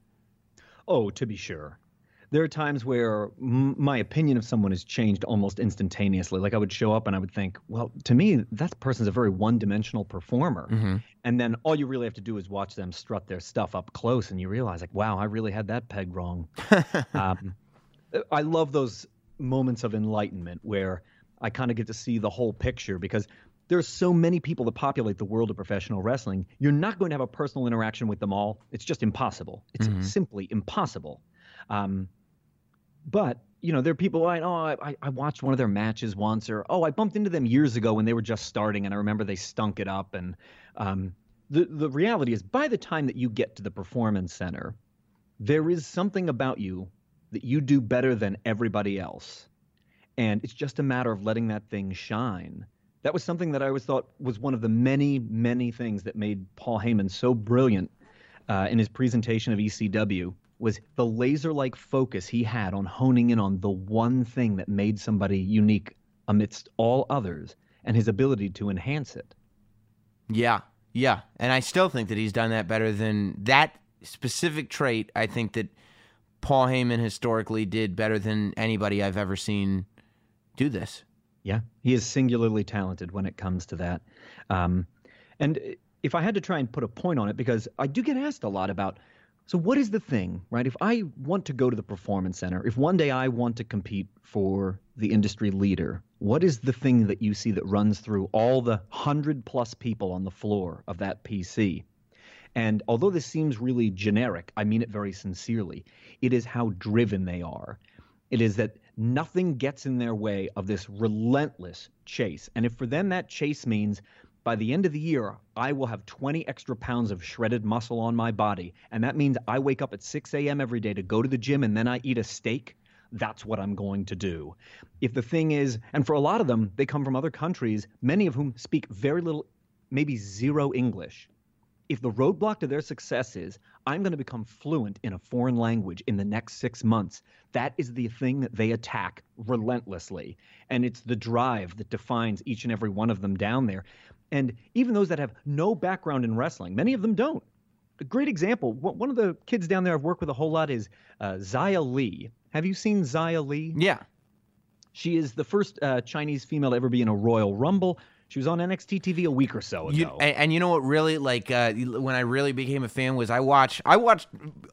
Oh, to be sure. There are times where m- my opinion of someone has changed almost instantaneously. Like I would show up and I would think, well, to me, that person's a very one-dimensional performer. Mm-hmm. And then all you really have to do is watch them strut their stuff up close and you realize, like, wow, I really had that pegged wrong. um, I love those moments of enlightenment where I kind of get to see the whole picture, because there are so many people that populate the world of professional wrestling. You're not going to have a personal interaction with them all. It's just impossible. It's mm-hmm. simply impossible. Um, But, you know, there are people like, oh, I, I watched one of their matches once, or, oh, I bumped into them years ago when they were just starting, and I remember they stunk it up. And um, the, the reality is, by the time that you get to the Performance Center, there is something about you that you do better than everybody else. And it's just a matter of letting that thing shine. That was something that I always thought was one of the many, many things that made Paul Heyman so brilliant uh, in his presentation of E C W. Was the laser-like focus he had on honing in on the one thing that made somebody unique amidst all others, and his ability to enhance it. Yeah, yeah. And I still think that he's done that better than that specific trait. I think that Paul Heyman historically did better than anybody I've ever seen do this. Yeah, he is singularly talented when it comes to that. Um, and if I had to try and put a point on it, because I do get asked a lot about, so what is the thing, right? If I want to go to the Performance Center, if one day I want to compete for the industry leader what is the thing that you see that runs through all the hundred plus people on the floor of that P C? And although this seems really generic, I mean it very sincerely. It is how driven they are. It is that nothing gets in their way of this relentless chase. And if for them that chase means by the end of the year, I will have twenty extra pounds of shredded muscle on my body, and that means I wake up at six a.m. every day to go to the gym and then I eat a steak, that's what I'm going to do. If the thing is, and for a lot of them, they come from other countries, many of whom speak very little, maybe zero English. If the roadblock to their success is, I'm going to become fluent in a foreign language in the next six months, that is the thing that they attack relentlessly. And it's the drive that defines each and every one of them down there. And even those that have no background in wrestling, many of them don't. A great example, one of the kids down there I've worked with a whole lot is uh, Xia Li. Have you seen Xia Li? Yeah. She is the first uh, Chinese female to ever be in a Royal Rumble. She was on N X T T V a week or so ago. You, and, and you know what really, like, uh, when I really became a fan was I watched, I watched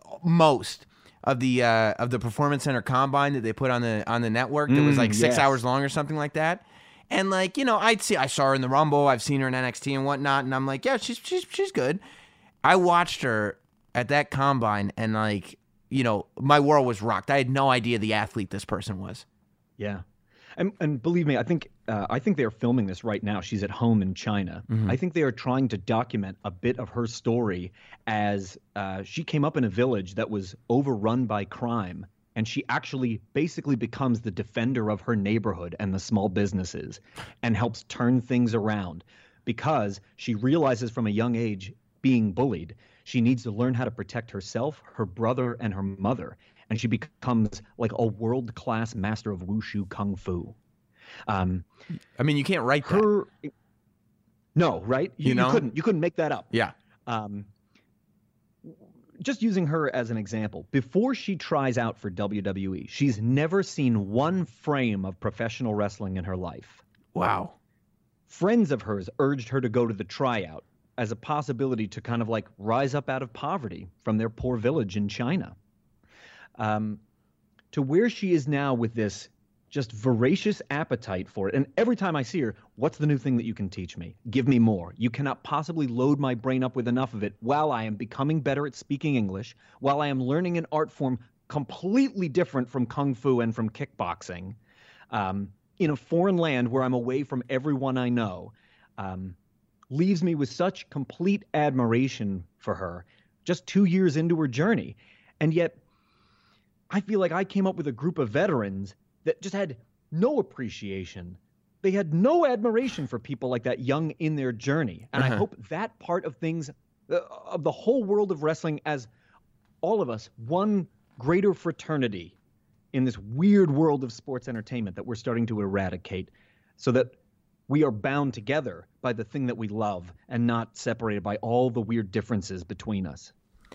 most of the uh, of the Performance Center Combine that they put on the on the network that was like Mm, six yes. hours long or something like that. And like, you know, I'd see, I saw her in the Rumble, I've seen her in N X T and whatnot, and I'm like, yeah, she's she's she's good. I watched her at that Combine, and like, you know, my world was rocked. I had no idea the athlete this person was. Yeah. And, and believe me, I think uh, I think they are filming this right now. She's at home in China. Mm-hmm. I think they are trying to document a bit of her story as uh, she came up in a village that was overrun by crime, and she actually basically becomes the defender of her neighborhood and the small businesses and helps turn things around because she realizes from a young age, being bullied, she needs to learn how to protect herself, her brother, and her mother. And she becomes like a world-class master of wushu kung fu. Um, I mean, you can't write that. her, no, right? You, You know? you couldn't. You couldn't make that up. Yeah. Um, just using her as an example, before she tries out for W W E, she's never seen one frame of professional wrestling in her life. Wow. Friends of hers urged her to go to the tryout as a possibility to kind of like rise up out of poverty from their poor village in China. Um, to where she is now with this just voracious appetite for it. And every time I see her, what's the new thing that you can teach me? Give me more. You cannot possibly load my brain up with enough of it while I am becoming better at speaking English, while I am learning an art form completely different from Kung Fu and from kickboxing, um, in a foreign land where I'm away from everyone I know, um, leaves me with such complete admiration for her just two years into her journey. And yet, I feel like I came up with a group of veterans that just had no appreciation. They had no admiration for people like that young in their journey. And Uh-huh. I hope that part of things, uh, of the whole world of wrestling, as all of us, one greater fraternity in this weird world of sports entertainment that we're starting to eradicate so that we are bound together by the thing that we love and not separated by all the weird differences between us.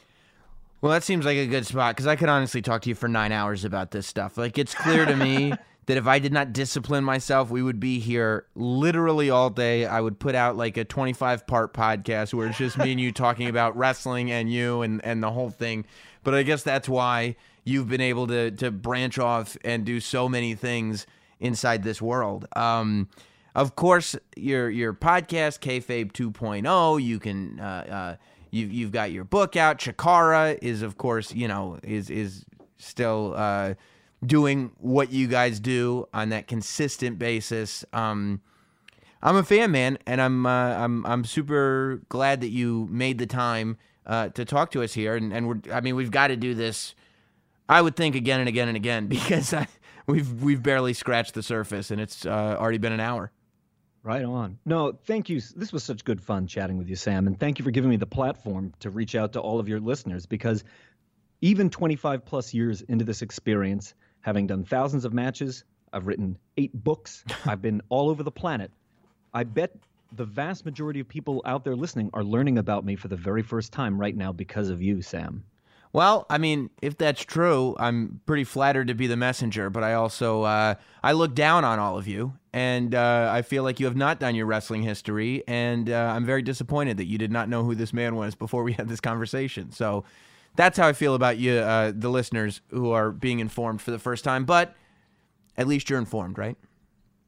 Well, that seems like a good spot because I could honestly talk to you for nine hours about this stuff. Like, it's clear to me that if I did not discipline myself, we would be here literally all day. I would put out like a twenty-five part podcast where it's just me and you talking about wrestling and you and, and the whole thing. But I guess that's why you've been able to to branch off and do so many things inside this world. Um, of course, your your podcast, Kayfabe two point oh, you can... Uh, uh, You've you've got your book out. Chikara is, of course, you know, is is still uh, doing what you guys do on that consistent basis. Um, I'm a fan, man, and I'm uh, I'm I'm super glad that you made the time uh, to talk to us here. And and we're I mean we've got to do this. I would think again and again and again because I, we've we've barely scratched the surface, and it's uh, already been an hour. Right on. No, thank you. This was such good fun chatting with you, Sam. And thank you for giving me the platform to reach out to all of your listeners, because even twenty-five plus years into this experience, having done thousands of matches, I've written eight books, I've been all over the planet. I bet the vast majority of people out there listening are learning about me for the very first time right now because of you, Sam. Well, I mean, if that's true, I'm pretty flattered to be the messenger, but I also, uh, I look down on all of you, and uh, I feel like you have not done your wrestling history, and uh, I'm very disappointed that you did not know who this man was before we had this conversation. So that's how I feel about you, uh, the listeners who are being informed for the first time, but at least you're informed, right?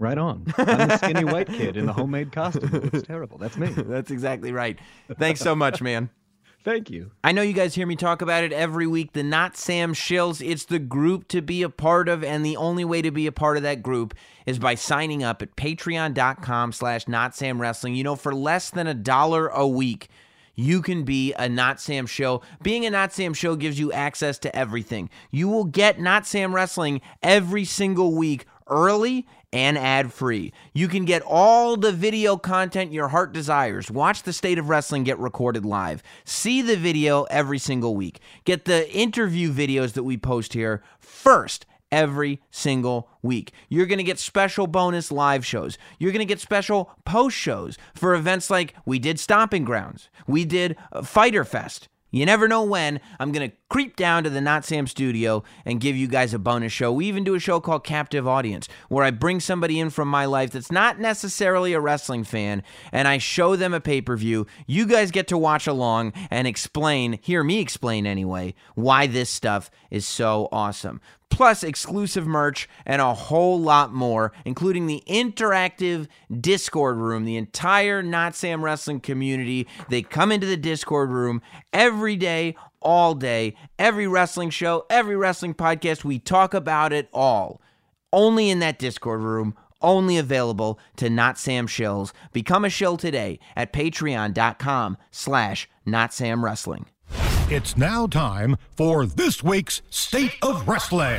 Right on. I'm the skinny white kid in the homemade costume. It's terrible. That's me. That's exactly right. Thanks so much, man. Thank you. I know you guys hear me talk about it every week. The Not Sam Shills, it's the group to be a part of, and the only way to be a part of that group is by signing up at patreon.com slash Not Sam Wrestling. You know, for less than a dollar a week, you can be a Not Sam Show. Being a Not Sam Show gives you access to everything. You will get Not Sam Wrestling every single week, early and ad-free. You can get all the video content your heart desires. Watch the State of Wrestling get recorded live. See the video every single week. Get the interview videos that we post here first every single week. You're going to get special bonus live shows. You're going to get special post shows for events like we did Stomping Grounds. We did Fighter Fest. You never know when I'm going to creep down to the Not Sam studio and give you guys a bonus show. We even do a show called Captive Audience, where I bring somebody in from my life that's not necessarily a wrestling fan, and I show them a pay-per-view. You guys get to watch along and explain, hear me explain anyway, why this stuff is so awesome. Plus exclusive merch and a whole lot more, including the interactive Discord room, the entire Not Sam Wrestling community. They come into the Discord room every day, all day, every wrestling show, every wrestling podcast. We talk about it all. Only in that Discord room, only available to Not Sam Shills. Become a shill today at patreon.com slash Not Sam Wrestling. It's now time for this week's State of Wrestling.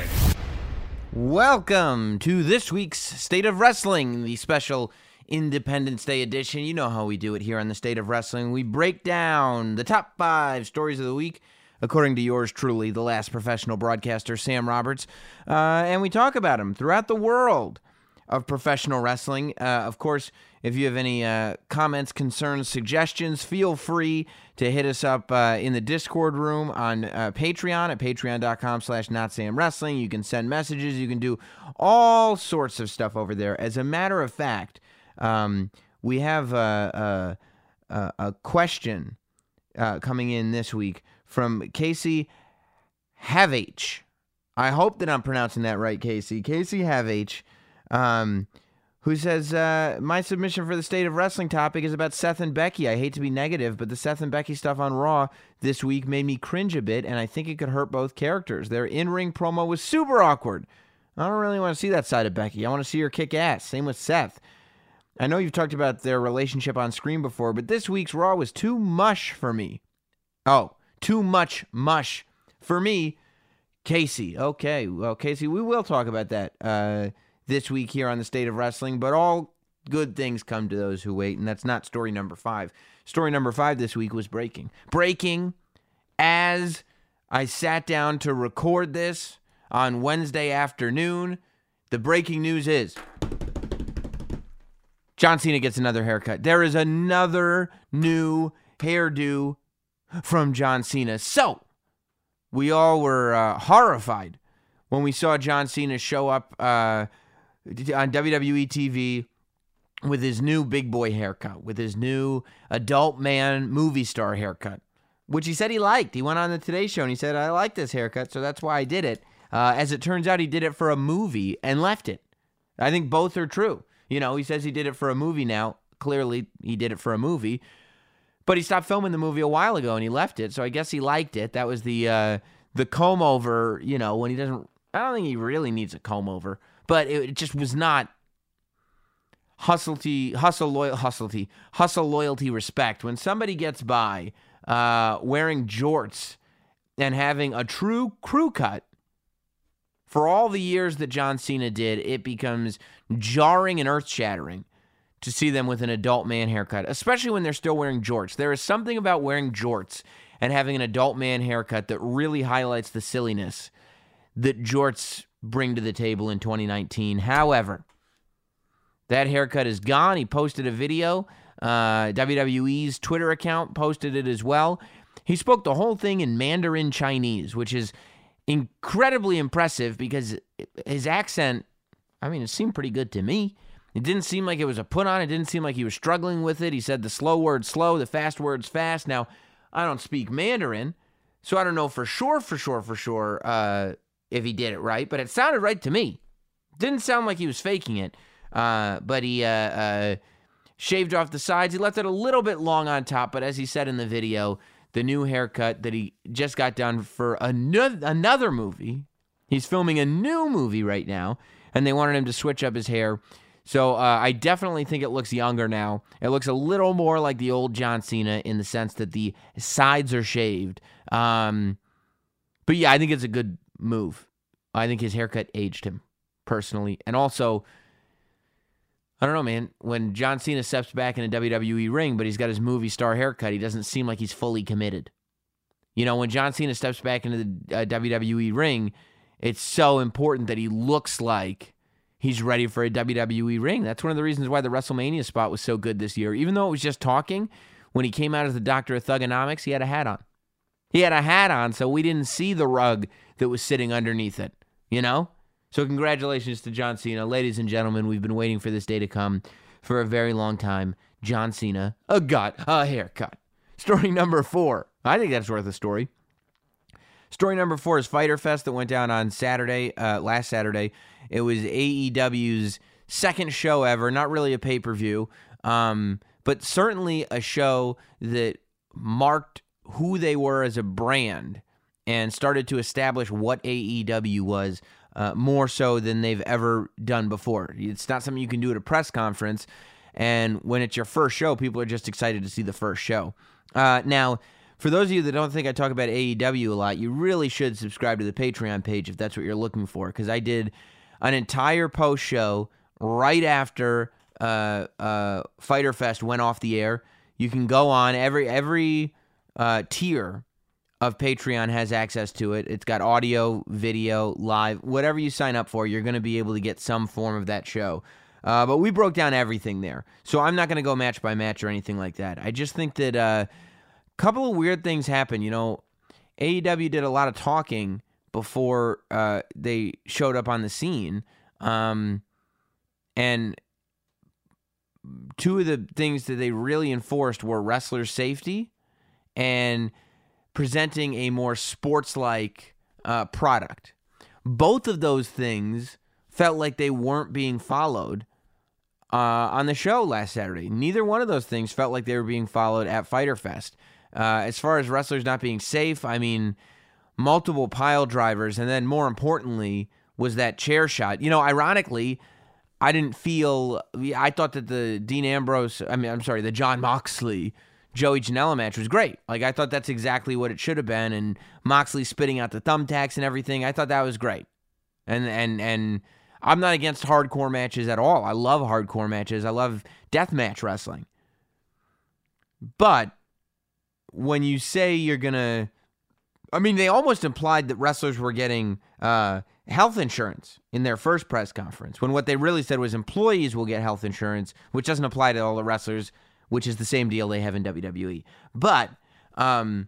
Welcome to this week's State of Wrestling, the special Independence Day edition. You know how we do it here on the State of Wrestling. We break down the top five stories of the week, according to yours truly, the last professional broadcaster, Sam Roberts, uh, and we talk about them throughout the world of professional wrestling. Uh, of course, if you have any uh, comments, concerns, suggestions, feel free to hit us up uh, in the Discord room on uh, Patreon at patreon.com slash notsamwrestling. You can send messages. You can do all sorts of stuff over there. As a matter of fact, um, we have a, a, a question uh, coming in this week from Casey Havh. I hope that I'm pronouncing that right, Casey. Casey Havh. Um... who says, uh, my submission for the State of Wrestling topic is about Seth and Becky. I hate to be negative, but the Seth and Becky stuff on Raw this week made me cringe a bit, and I think it could hurt both characters. Their in-ring promo was super awkward. I don't really want to see that side of Becky. I want to see her kick ass. Same with Seth. I know you've talked about their relationship on screen before, but this week's Raw was too mush for me. Oh, too much mush for me. Casey. Okay, well, Casey, we will talk about that uh this week here on the State of Wrestling, but all good things come to those who wait, and that's not story number five. Story number five this week was breaking. Breaking as I sat down to record this on Wednesday afternoon. The breaking news is John Cena gets another haircut. There is another new hairdo from John Cena. So, we all were uh, horrified when we saw John Cena show up uh, on W W E T V with his new big boy haircut, with his new adult man movie star haircut, which he said he liked. He went on the Today Show and he said, I like this haircut, so that's why I did it. Uh, as it turns out, he did it for a movie and left it. I think both are true. You know, he says he did it for a movie now. Clearly, he did it for a movie. But he stopped filming the movie a while ago and he left it, so I guess he liked it. That was the uh, the comb over, you know, when he doesn't... I don't think he really needs a comb over, but it just was not hustlety, hustle, loyal, hustlety, hustle, loyalty, respect. When somebody gets by uh, wearing jorts and having a true crew cut, for all the years that John Cena did, it becomes jarring and earth-shattering to see them with an adult man haircut, especially when they're still wearing jorts. There is something about wearing jorts and having an adult man haircut that really highlights the silliness that jorts bring to the table in twenty nineteen. However, that haircut is gone. He posted a video. Uh, W W E's Twitter account posted it as well. He spoke the whole thing in Mandarin Chinese, which is incredibly impressive because his accent, I mean, it seemed pretty good to me. It didn't seem like it was a put on. It didn't seem like he was struggling with it. He said the slow word's slow, the fast word's fast. Now, I don't speak Mandarin, so I don't know for sure, for sure, for sure, uh, if he did it right, but it sounded right to me. Didn't sound like he was faking it. Uh, but he uh, uh, shaved off the sides. He left it a little bit long on top, but as he said in the video, the new haircut that he just got done for another, another movie. He's filming a new movie right now, and they wanted him to switch up his hair. So uh, I definitely think it looks younger now. It looks a little more like the old John Cena in the sense that the sides are shaved. Um, but yeah, I think it's a good move. I think his haircut aged him, personally. And also, I don't know, man, when John Cena steps back in a W W E ring, but he's got his movie star haircut, he doesn't seem like he's fully committed. You know, when John Cena steps back into the uh, W W E ring, it's so important that he looks like he's ready for a W W E ring. That's one of the reasons why the WrestleMania spot was so good this year. Even though it was just talking, when he came out as the Doctor of Thugonomics, he had a hat on. He had a hat on, so we didn't see the rug that was sitting underneath it, you know? So congratulations to John Cena. Ladies and gentlemen, we've been waiting for this day to come for a very long time. John Cena uh, got a haircut. Story number four. I think that's worth a story. Story number four is Fyter Fest that went down on Saturday, uh, last Saturday. It was A E W's second show ever, not really a pay-per-view, um, but certainly a show that marked who they were as a brand and started to establish what A E W was uh, more so than they've ever done before. It's not something you can do at a press conference, and when it's your first show, people are just excited to see the first show. Uh, now, for those of you that don't think I talk about A E W a lot, you really should subscribe to the Patreon page if that's what you're looking for, because I did an entire post show right after uh, uh, Fyter Fest went off the air. You can go on. Every every uh, tier of Patreon has access to it. It's got audio, video, live. Whatever you sign up for, you're going to be able to get some form of that show. Uh, but we broke down everything there. So I'm not going to go match by match or anything like that. I just think that uh, a couple of weird things happened. You know, A E W did a lot of talking before uh, they showed up on the scene. Um, and two of the things that they really enforced were wrestler safety and presenting a more sports-like uh, product. Both of those things felt like they weren't being followed uh, on the show last Saturday. Neither one of those things felt like they were being followed at Fyter Fest. Uh, as far as wrestlers not being safe, I mean, multiple pile drivers, and then more importantly was that chair shot. You know, ironically, I didn't feel, I thought that the Dean Ambrose, I mean, I'm sorry, the Jon Moxley, Joey Janela match was great. Like, I thought that's exactly what it should have been, and Moxley spitting out the thumbtacks and everything, I thought that was great. And, and, and I'm not against hardcore matches at all. I love hardcore matches. I love deathmatch wrestling. But when you say you're going to, I mean, they almost implied that wrestlers were getting uh, health insurance in their first press conference, when what they really said was employees will get health insurance, which doesn't apply to all the wrestlers, which is the same deal they have in W W E. But um,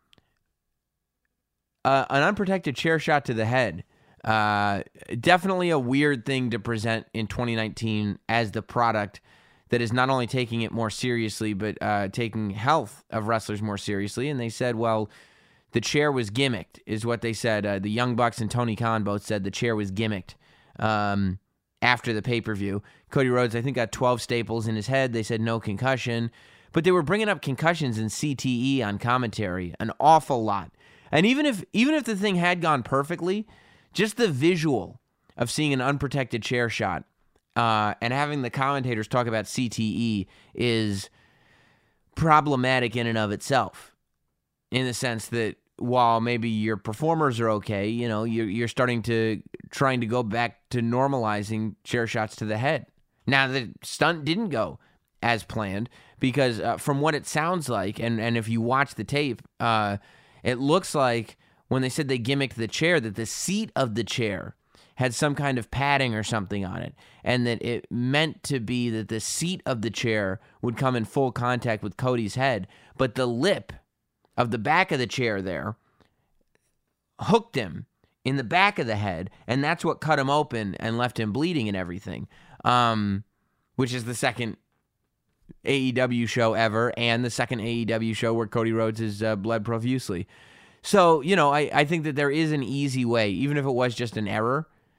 uh, an unprotected chair shot to the head, uh, definitely a weird thing to present in twenty nineteen as the product that is not only taking it more seriously, but uh, taking health of wrestlers more seriously. And they said, well, the chair was gimmicked, is what they said. Uh, the Young Bucks and Tony Khan both said the chair was gimmicked um, after the pay-per-view. Cody Rhodes, I think, got twelve staples in his head. They said no concussion. But they were bringing up concussions and C T E on commentary an awful lot. And even if even if the thing had gone perfectly, just the visual of seeing an unprotected chair shot uh, and having the commentators talk about C T E is problematic in and of itself, in the sense that while maybe your performers are okay, you know, you're, you're starting to, trying to go back to normalizing chair shots to the head. Now, the stunt didn't go as planned, because uh, from what it sounds like, and, and if you watch the tape, uh, it looks like when they said they gimmicked the chair, that the seat of the chair had some kind of padding or something on it, and that it meant to be that the seat of the chair would come in full contact with Cody's head, but the lip of the back of the chair there hooked him in the back of the head, and that's what cut him open and left him bleeding and everything, um, which is the second A E W show ever, and the second A E W show where Cody Rhodes has uh, bled profusely. So, you know, I, I think that there is an easy way, even if it was just an error,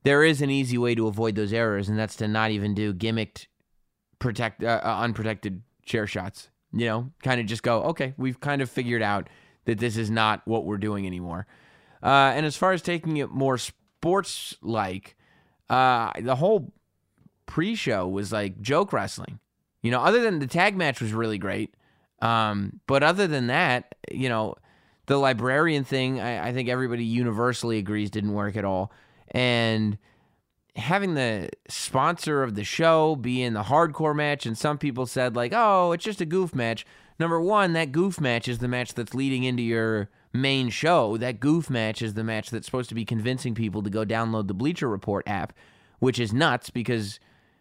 there is an easy way to avoid those errors, and that's to not even do gimmicked, protect uh, uh, unprotected chair shots. You know, kind of just go, okay, we've kind of figured out that this is not what we're doing anymore. Uh, and as far as taking it more sports-like, uh, the whole pre-show was like joke wrestling. You know, other than the tag match was really great. Um, but other than that, you know, the librarian thing, I, I think everybody universally agrees didn't work at all. And having the sponsor of the show be in the hardcore match, and some people said, like, oh, it's just a goof match. Number one, that goof match is the match that's leading into your main show. That goof match is the match that's supposed to be convincing people to go download the Bleacher Report app, which is nuts because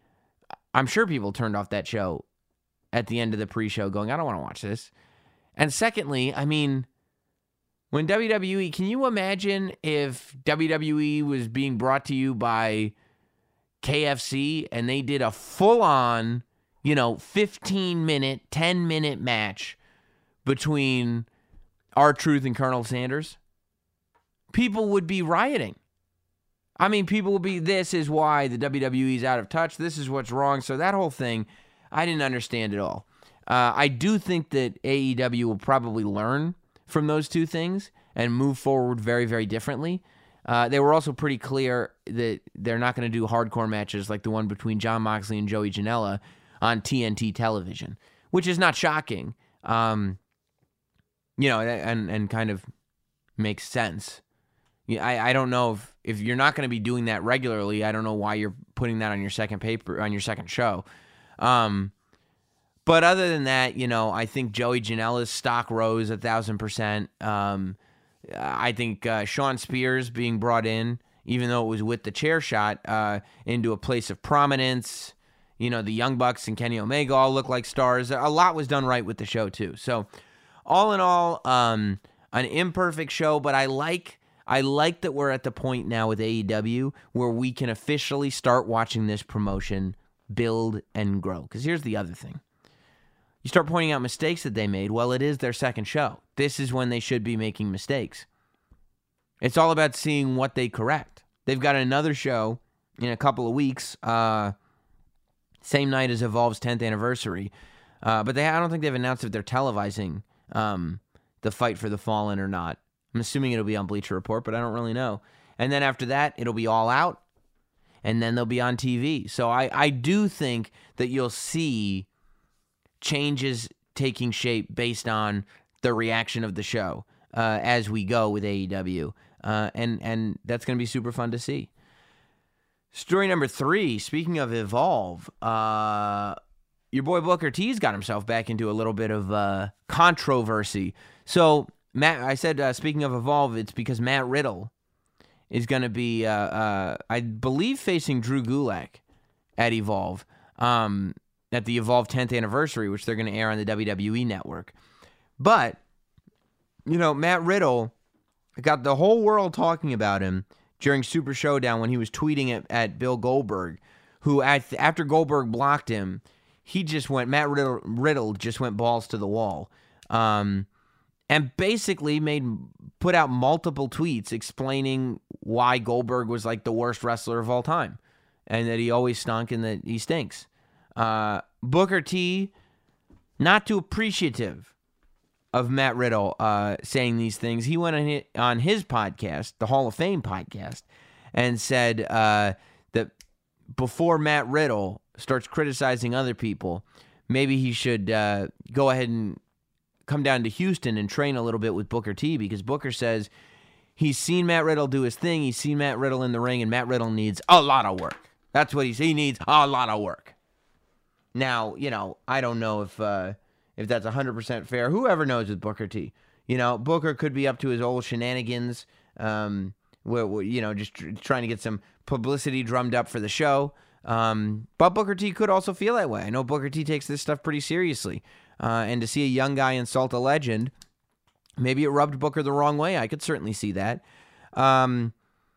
I'm sure people turned off that show at the end of the pre-show going, I don't want to watch this. And secondly, I mean, when W W E, can you imagine if W W E was being brought to you by K F C and they did a full-on, you know, fifteen-minute, ten-minute match between R-Truth and Colonel Sanders? People would be rioting. I mean, people would be, this is why the W W E is out of touch. This is what's wrong. So that whole thing, I didn't understand at all. Uh, I do think that A E W will probably learn from those two things and move forward very, very differently. Uh, they were also pretty clear that they're not going to do hardcore matches like the one between Jon Moxley and Joey Janela on T N T television, which is not shocking. Um, you know, and and kind of makes sense. I, I don't know if, if you're not going to be doing that regularly, I don't know why you're putting that on your second paper, on your second show. Um, but other than that, you know, I think Joey Janela's stock rose a thousand percent. Um, I think uh, Shawn Spears being brought in, even though it was with the chair shot, uh, into a place of prominence. You know, the Young Bucks and Kenny Omega all look like stars. A lot was done right with the show, too. So, all in all, um, an imperfect show, but I like... I like that we're at the point now with A E W where we can officially start watching this promotion build and grow. Because here's the other thing. You start pointing out mistakes that they made. Well, it is their second show. This is when they should be making mistakes. It's all about seeing what they correct. They've got another show in a couple of weeks, uh, same night as Evolve's tenth anniversary. Uh, but they, I don't think they've announced if they're televising um, the Fight for the Fallen or not. I'm assuming it'll be on Bleacher Report, but I don't really know. And then after that, it'll be All Out, and then they'll be on T V. So I, I do think that you'll see changes taking shape based on the reaction of the show uh, as we go with A E W. Uh, and, and that's going to be super fun to see. Story number three, speaking of Evolve, uh, your boy Booker T's got himself back into a little bit of uh, controversy. So... Matt, I said, uh, speaking of Evolve, it's because Matt Riddle is going to be, uh, uh, I believe, facing Drew Gulak at Evolve, um, at the Evolve tenth anniversary, which they're going to air on the W W E Network. But, you know, Matt Riddle got the whole world talking about him during Super Showdown when he was tweeting at, at Bill Goldberg, who, at, after Goldberg blocked him, he just went, Matt Riddle, Riddle just went balls to the wall. Um... And basically made put out multiple tweets explaining why Goldberg was like the worst wrestler of all time, and that he always stunk and that he stinks. Uh, Booker T, not too appreciative of Matt Riddle uh, saying these things. He went on his, on his podcast, the Hall of Fame podcast, and said uh, that before Matt Riddle starts criticizing other people, maybe he should uh, go ahead and come down to Houston and train a little bit with Booker T, because Booker says he's seen Matt Riddle do his thing. He's seen Matt Riddle in the ring, and Matt Riddle needs a lot of work. That's what he's, he needs, a lot of work. Now, you know, I don't know if uh, if that's one hundred percent fair. Whoever knows with Booker T. You know, Booker could be up to his old shenanigans, um, where, where, you know, just tr- trying to get some publicity drummed up for the show. Um, but Booker T could also feel that way. I know Booker T takes this stuff pretty seriously. Uh, and to see a young guy insult a legend, maybe it rubbed Booker the wrong way. I could certainly see that. Um,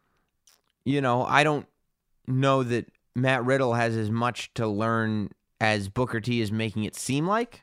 you know, I don't know that Matt Riddle has as much to learn as Booker T is making it seem like.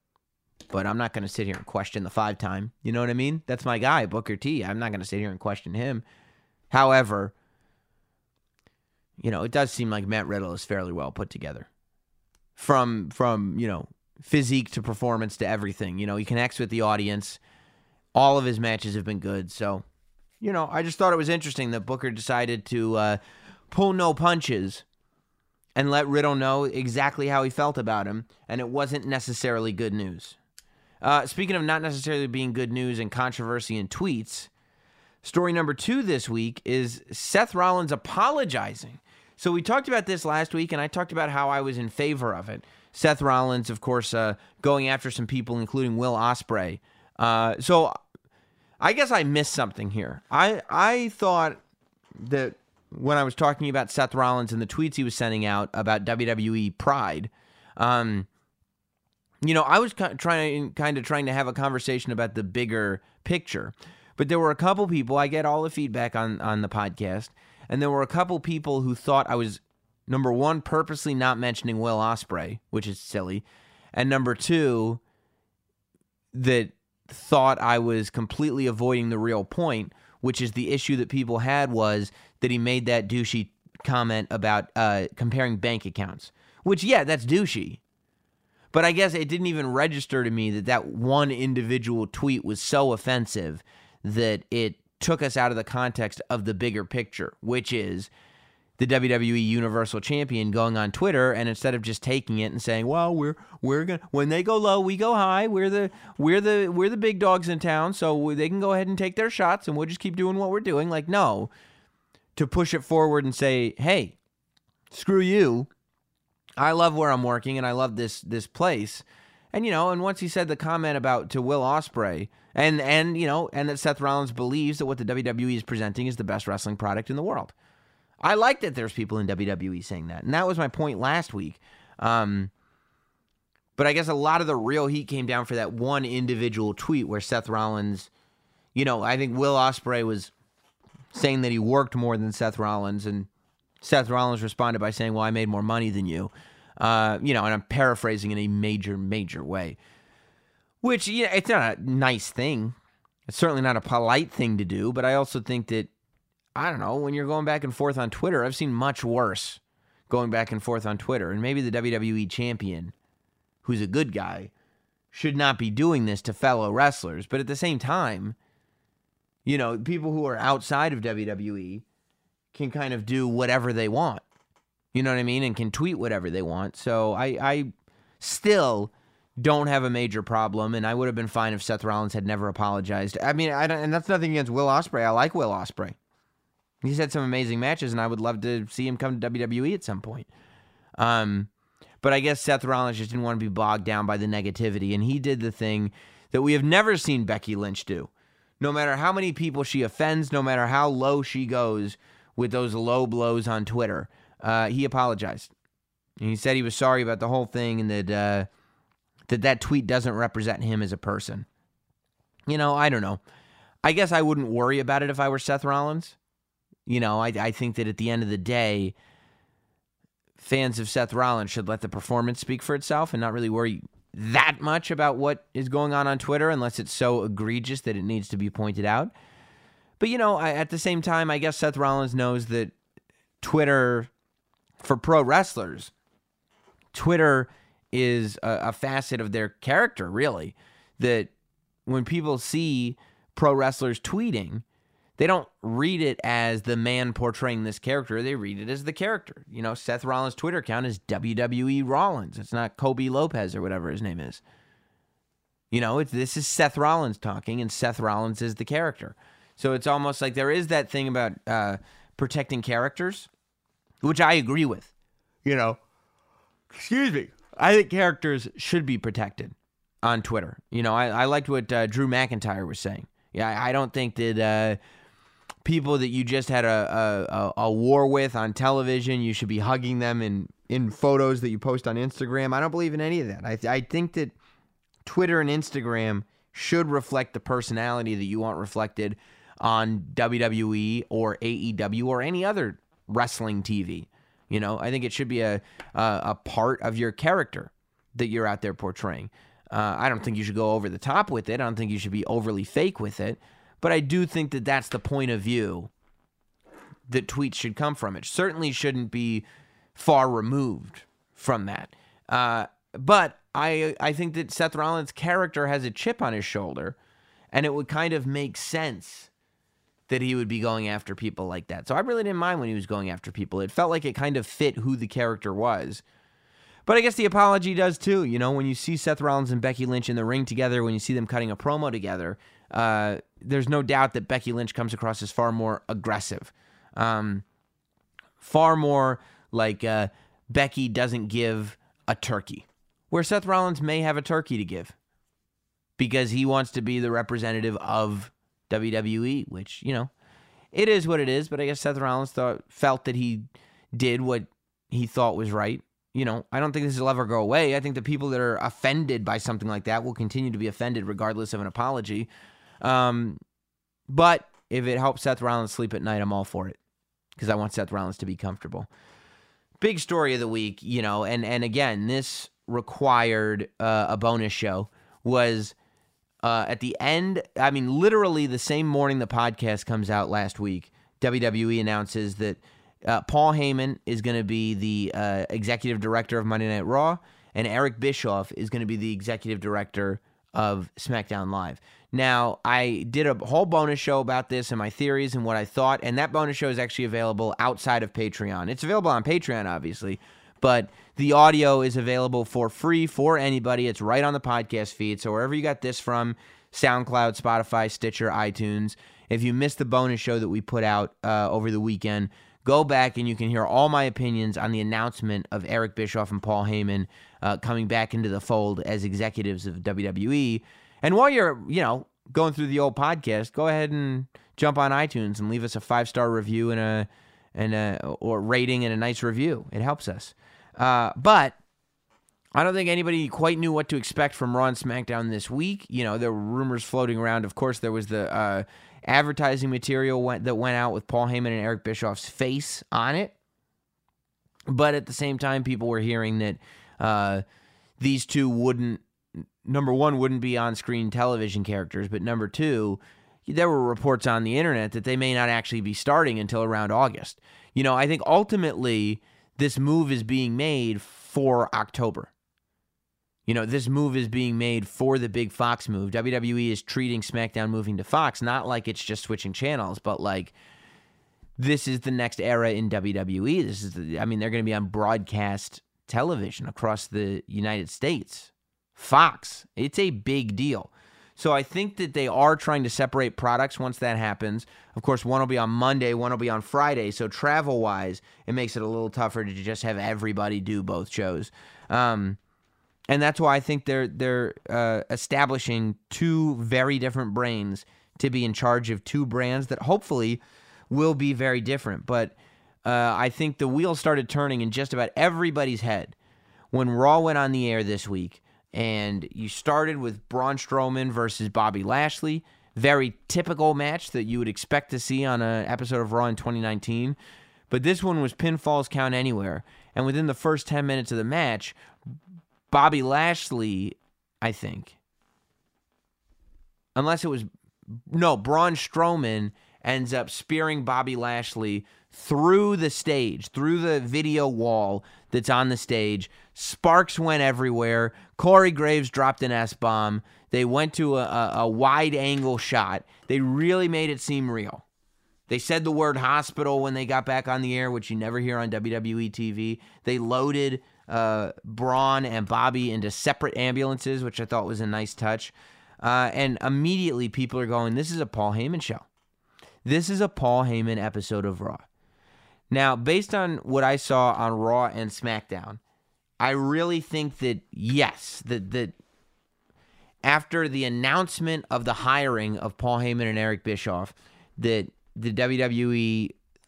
But I'm not going to sit here and question the five-time. You know what I mean? That's my guy, Booker T. I'm not going to sit here and question him. However, you know, it does seem like Matt Riddle is fairly well put together. From, from you know, physique to performance to everything. You know, he connects with the audience. All of his matches have been good. So, you know, I just thought it was interesting that Booker decided to uh, pull no punches and let Riddle know exactly how he felt about him, and it wasn't necessarily good news. Uh, speaking of not necessarily being good news and controversy and tweets, story number two this week is Seth Rollins apologizing. So we talked about this last week, and I talked about how I was in favor of it. Seth Rollins, of course, uh, going after some people, including Will Ospreay. Uh, so I guess I missed something here. I I thought that when I was talking about Seth Rollins and the tweets he was sending out about W W E Pride, um, you know, I was trying, kind of trying to have a conversation about the bigger picture. But there were a couple people, I get all the feedback on, on the podcast, and there were a couple people who thought I was, number one, purposely not mentioning Will Ospreay, which is silly, and number two, that thought I was completely avoiding the real point, which is the issue that people had was that he made that douchey comment about uh, comparing bank accounts, which, yeah, that's douchey. But I guess it didn't even register to me that that one individual tweet was so offensive that it took us out of the context of the bigger picture, which is the W W E Universal Champion going on Twitter, and instead of just taking it and saying, "Well, we're we're gonna when they go low, we go high. We're the we're the we're the big dogs in town, so they can go ahead and take their shots, and we'll just keep doing what we're doing." Like, no, to push it forward and say, "Hey, screw you. I love where I'm working, and I love this this place." And, you know, and once he said the comment about to Will Ospreay, and, and you know, and that Seth Rollins believes that what the W W E is presenting is the best wrestling product in the world. I like that there's people in W W E saying that, and that was my point last week. Um, but I guess a lot of the real heat came down for that one individual tweet where Seth Rollins, you know, I think Will Ospreay was saying that he worked more than Seth Rollins, and Seth Rollins responded by saying, "Well, I made more money than you." Uh, you know, and I'm paraphrasing in a major, major way. Which, yeah, it's not a nice thing. It's certainly not a polite thing to do, but I also think that, I don't know, when you're going back and forth on Twitter, I've seen much worse going back and forth on Twitter. And maybe the W W E champion, who's a good guy, should not be doing this to fellow wrestlers. But at the same time, you know, people who are outside of W W E can kind of do whatever they want. You know what I mean? And can tweet whatever they want. So I, I still don't have a major problem, and I would have been fine if Seth Rollins had never apologized. I mean, I don't, and that's nothing against Will Ospreay. I like Will Ospreay. He's had some amazing matches, and I would love to see him come to W W E at some point. Um, but I guess Seth Rollins just didn't want to be bogged down by the negativity, and he did the thing that we have never seen Becky Lynch do. No matter how many people she offends, no matter how low she goes with those low blows on Twitter, Uh, he apologized. And he said he was sorry about the whole thing and that, uh, that that tweet doesn't represent him as a person. You know, I don't know. I guess I wouldn't worry about it if I were Seth Rollins. You know, I, I think that at the end of the day, fans of Seth Rollins should let the performance speak for itself and not really worry that much about what is going on on Twitter unless it's so egregious that it needs to be pointed out. But, you know, I, at the same time, I guess Seth Rollins knows that Twitter... For pro wrestlers, Twitter is a, a facet of their character, really. That when people see pro wrestlers tweeting, they don't read it as the man portraying this character. They read it as the character. You know, Seth Rollins' Twitter account is W W E Rollins. It's not Kobe Lopez or whatever his name is. You know, it's, this is Seth Rollins talking, and Seth Rollins is the character. So it's almost like there is that thing about uh, protecting characters, which I agree with. You know, excuse me. I think characters should be protected on Twitter. You know, I, I liked what uh, Drew McIntyre was saying. Yeah, I, I don't think that uh, people that you just had a, a, a war with on television, you should be hugging them in, in photos that you post on Instagram. I don't believe in any of that. I, I think that Twitter and Instagram should reflect the personality that you want reflected on W W E or A E W or any other wrestling T V. You know, I think it should be a a, a part of your character that you're out there portraying. Uh, I don't think you should go over the top with it. I don't think you should be overly fake with it. But I do think that that's the point of view that tweets should come from. It certainly shouldn't be far removed from that. Uh, but I I think that Seth Rollins' character has a chip on his shoulder, and it would kind of make sense that he would be going after people like that. So I really didn't mind when he was going after people. It felt like it kind of fit who the character was. But I guess the apology does too. You know, when you see Seth Rollins and Becky Lynch in the ring together, when you see them cutting a promo together, uh, there's no doubt that Becky Lynch comes across as far more aggressive. Um, far more like uh, Becky doesn't give a turkey, where Seth Rollins may have a turkey to give because he wants to be the representative of W W E, which, you know, it is what it is. But I guess Seth Rollins thought, felt that he did what he thought was right. You know, I don't think this will ever go away. I think the people that are offended by something like that will continue to be offended regardless of an apology. Um, but if it helps Seth Rollins sleep at night, I'm all for it because I want Seth Rollins to be comfortable. Big story of the week, you know, and, and again, this required uh, a bonus show, was uh, at the end, I mean, literally the same morning the podcast comes out last week, W W E announces that uh, Paul Heyman is going to be the uh, executive director of Monday Night Raw, and Eric Bischoff is going to be the executive director of SmackDown Live. Now, I did a whole bonus show about this and my theories and what I thought, and that bonus show is actually available outside of Patreon. It's available on Patreon, obviously, but the audio is available for free for anybody. It's right on the podcast feed, so wherever you got this from, SoundCloud, Spotify, Stitcher, iTunes, if you missed the bonus show that we put out uh, over the weekend, go back and you can hear all my opinions on the announcement of Eric Bischoff and Paul Heyman uh, coming back into the fold as executives of W W E. And while you're, you know, going through the old podcast, go ahead and jump on iTunes and leave us a five-star review and a and a or rating and a nice review. It helps us. Uh, but I don't think anybody quite knew what to expect from Raw and SmackDown this week. You know, there were rumors floating around. Of course, there was the uh, advertising material went, that went out with Paul Heyman and Eric Bischoff's face on it. But at the same time, people were hearing that uh, these two wouldn't, number one, wouldn't be on-screen television characters, but number two, there were reports on the internet that they may not actually be starting until around August. You know, I think ultimately this move is being made for October. You know, this move is being made for the big Fox move. W W E is treating SmackDown moving to Fox, not like it's just switching channels, but like this is the next era in W W E. This is, the, I mean, they're going to be on broadcast television across the United States. Fox, it's a big deal. So I think that they are trying to separate products once that happens. Of course, one will be on Monday, one will be on Friday. So travel-wise, it makes it a little tougher to just have everybody do both shows. Um, and that's why I think they're they're uh, establishing two very different brains to be in charge of two brands that hopefully will be very different. But uh, I think the wheels started turning in just about everybody's head when Raw went on the air this week. And you started with Braun Strowman versus Bobby Lashley. Very typical match that you would expect to see on an episode of Raw in twenty nineteen. But this one was pinfalls count anywhere. And within the first ten minutes of the match, Bobby Lashley, I think, unless it was, no, Braun Strowman ends up spearing Bobby Lashley through the stage, through the video wall that's on the stage. Sparks went everywhere. Corey Graves dropped an S-bomb. They went to a, a, a wide-angle shot. They really made it seem real. They said the word hospital when they got back on the air, which you never hear on W W E T V. They loaded uh, Braun and Bobby into separate ambulances, which I thought was a nice touch. Uh, and immediately people are going, this is a Paul Heyman show. This is a Paul Heyman episode of Raw. Now, based on what I saw on Raw and SmackDown, I really think that, yes, that, that after the announcement of the hiring of Paul Heyman and Eric Bischoff, that the W W E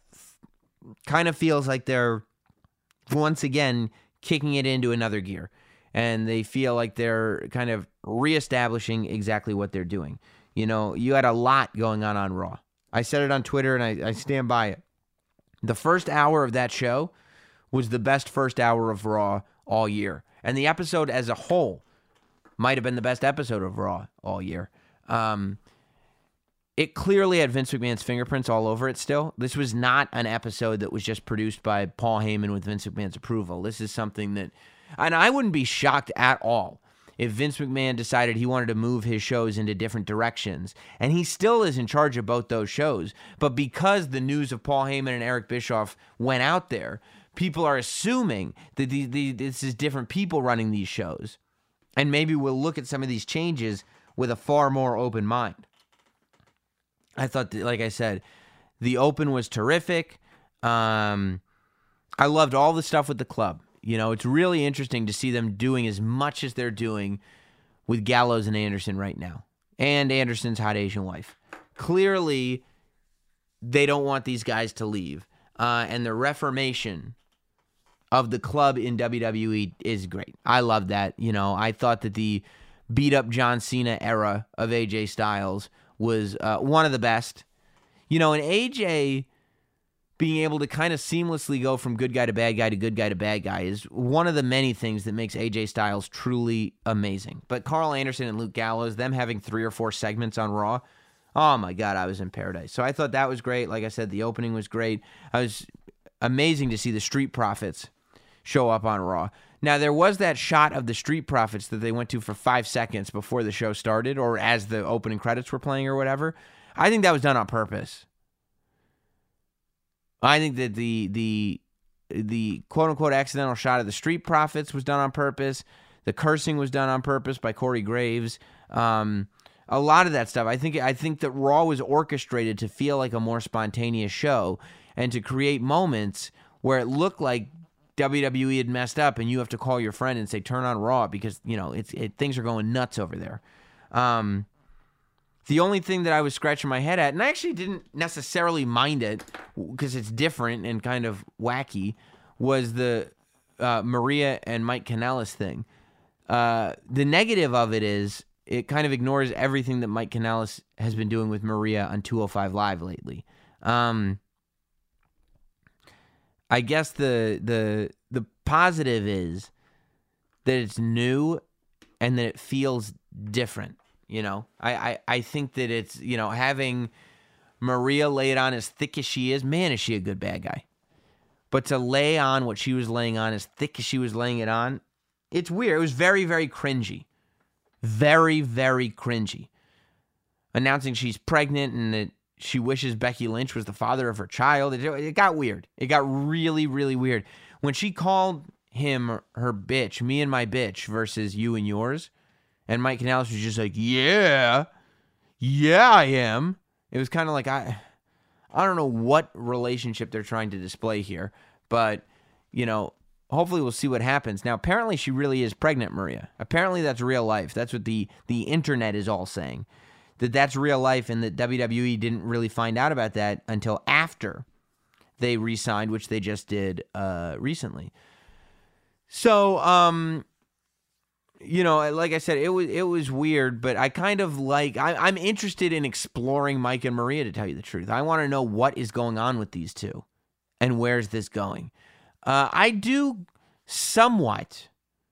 kind of feels like they're, once again, kicking it into another gear. And they feel like they're kind of reestablishing exactly what they're doing. You know, you had a lot going on on Raw. I said it on Twitter, and I, I stand by it. The first hour of that show was the best first hour of Raw all year. And the episode as a whole might have been the best episode of Raw all year. Um, it clearly had Vince McMahon's fingerprints all over it still. This was not an episode that was just produced by Paul Heyman with Vince McMahon's approval. This is something that, and I wouldn't be shocked at all if Vince McMahon decided he wanted to move his shows into different directions. And he still is in charge of both those shows. But because the news of Paul Heyman and Eric Bischoff went out there, people are assuming that the, the, this is different people running these shows. And maybe we'll look at some of these changes with a far more open mind. I thought, that, like I said, the open was terrific. Um, I loved all the stuff with the club. You know, it's really interesting to see them doing as much as they're doing with Gallows and Anderson right now. And Anderson's hot Asian wife. Clearly, they don't want these guys to leave. Uh, and the reformation of the club in W W E is great. I love that. You know, I thought that the beat-up John Cena era of A J Styles was uh, one of the best. You know, and A J being able to kind of seamlessly go from good guy to bad guy to good guy to bad guy is one of the many things that makes A J Styles truly amazing. But Carl Anderson and Luke Gallows, them having three or four segments on Raw, oh my God, I was in paradise. So I thought that was great. Like I said, the opening was great. I was amazing to see the Street Profits show up on Raw. Now, there was that shot of the Street Profits that they went to for five seconds before the show started or as the opening credits were playing or whatever. I think that was done on purpose. I think that the the the quote-unquote accidental shot of the Street Profits was done on purpose. The cursing was done on purpose by Corey Graves. Um, a lot of that stuff. I think I think that Raw was orchestrated to feel like a more spontaneous show and to create moments where it looked like W W E had messed up and you have to call your friend and say, turn on Raw because, you know, it's it, things are going nuts over there. Um, the only thing that I was scratching my head at, and I actually didn't necessarily mind it because it's different and kind of wacky, was the uh, Maria and Mike Kanellis thing. Uh, the negative of it is it kind of ignores everything that Mike Kanellis has been doing with Maria on two oh five Live lately. Um, I guess the the the positive is that it's new and that it feels different. You know, I, I, I think that it's, you know, having Maria lay it on as thick as she is, man, is she a good bad guy. But to lay on what she was laying on as thick as she was laying it on, it's weird. It was very, very cringy. Very, very cringy. Announcing she's pregnant and that she wishes Becky Lynch was the father of her child. It, it got weird. It got really, really weird. When she called him her bitch, me and my bitch versus you and yours, and Mike Kanellis was just like, yeah, yeah, I am. It was kind of like, I I don't know what relationship they're trying to display here, but, you know, hopefully we'll see what happens. Now, apparently she really is pregnant, Maria. Apparently that's real life. That's what the, the internet is all saying. That that's real life and that W W E didn't really find out about that until after they re-signed, which they just did uh, recently. So, um, you know, like I said, it was it was weird, but I kind of like, I, I'm interested in exploring Mike and Maria, to tell you the truth. I want to know what is going on with these two and where's this going. Uh, I do somewhat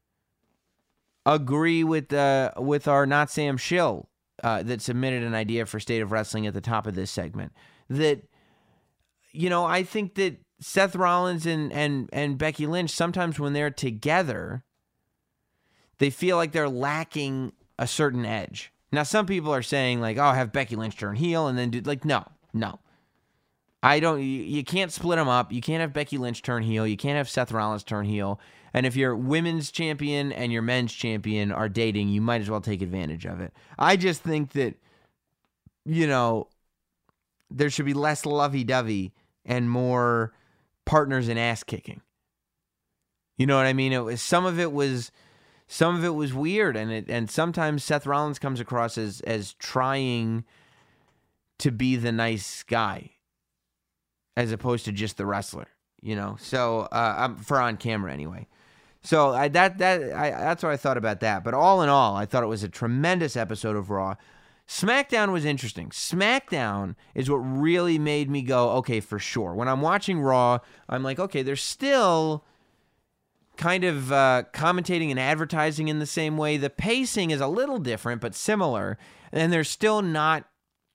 agree with uh, with our Not Sam Shill uh, that submitted an idea for State of Wrestling at the top of this segment. That, you know, I think that Seth Rollins and, and, and Becky Lynch, sometimes when they're together, they feel like they're lacking a certain edge. Now, some people are saying, like, oh, have Becky Lynch turn heel and then do, like, no, no. I don't, you, you can't split them up. You can't have Becky Lynch turn heel. You can't have Seth Rollins turn heel. And if your women's champion and your men's champion are dating, you might as well take advantage of it. I just think that, you know, there should be less lovey-dovey and more partners in ass-kicking. You know what I mean? It was, some of it was... Some of it was weird, and it and sometimes Seth Rollins comes across as as trying to be the nice guy, as opposed to just the wrestler, you know. So uh, I'm for on camera anyway. So I, that that I, that's what I thought about that. But all in all, I thought it was a tremendous episode of Raw. SmackDown was interesting. SmackDown is what really made me go, okay, for sure. When I'm watching Raw, I'm like, okay, there's still kind of uh, commentating and advertising in the same way. The pacing is a little different, but similar. And they're still not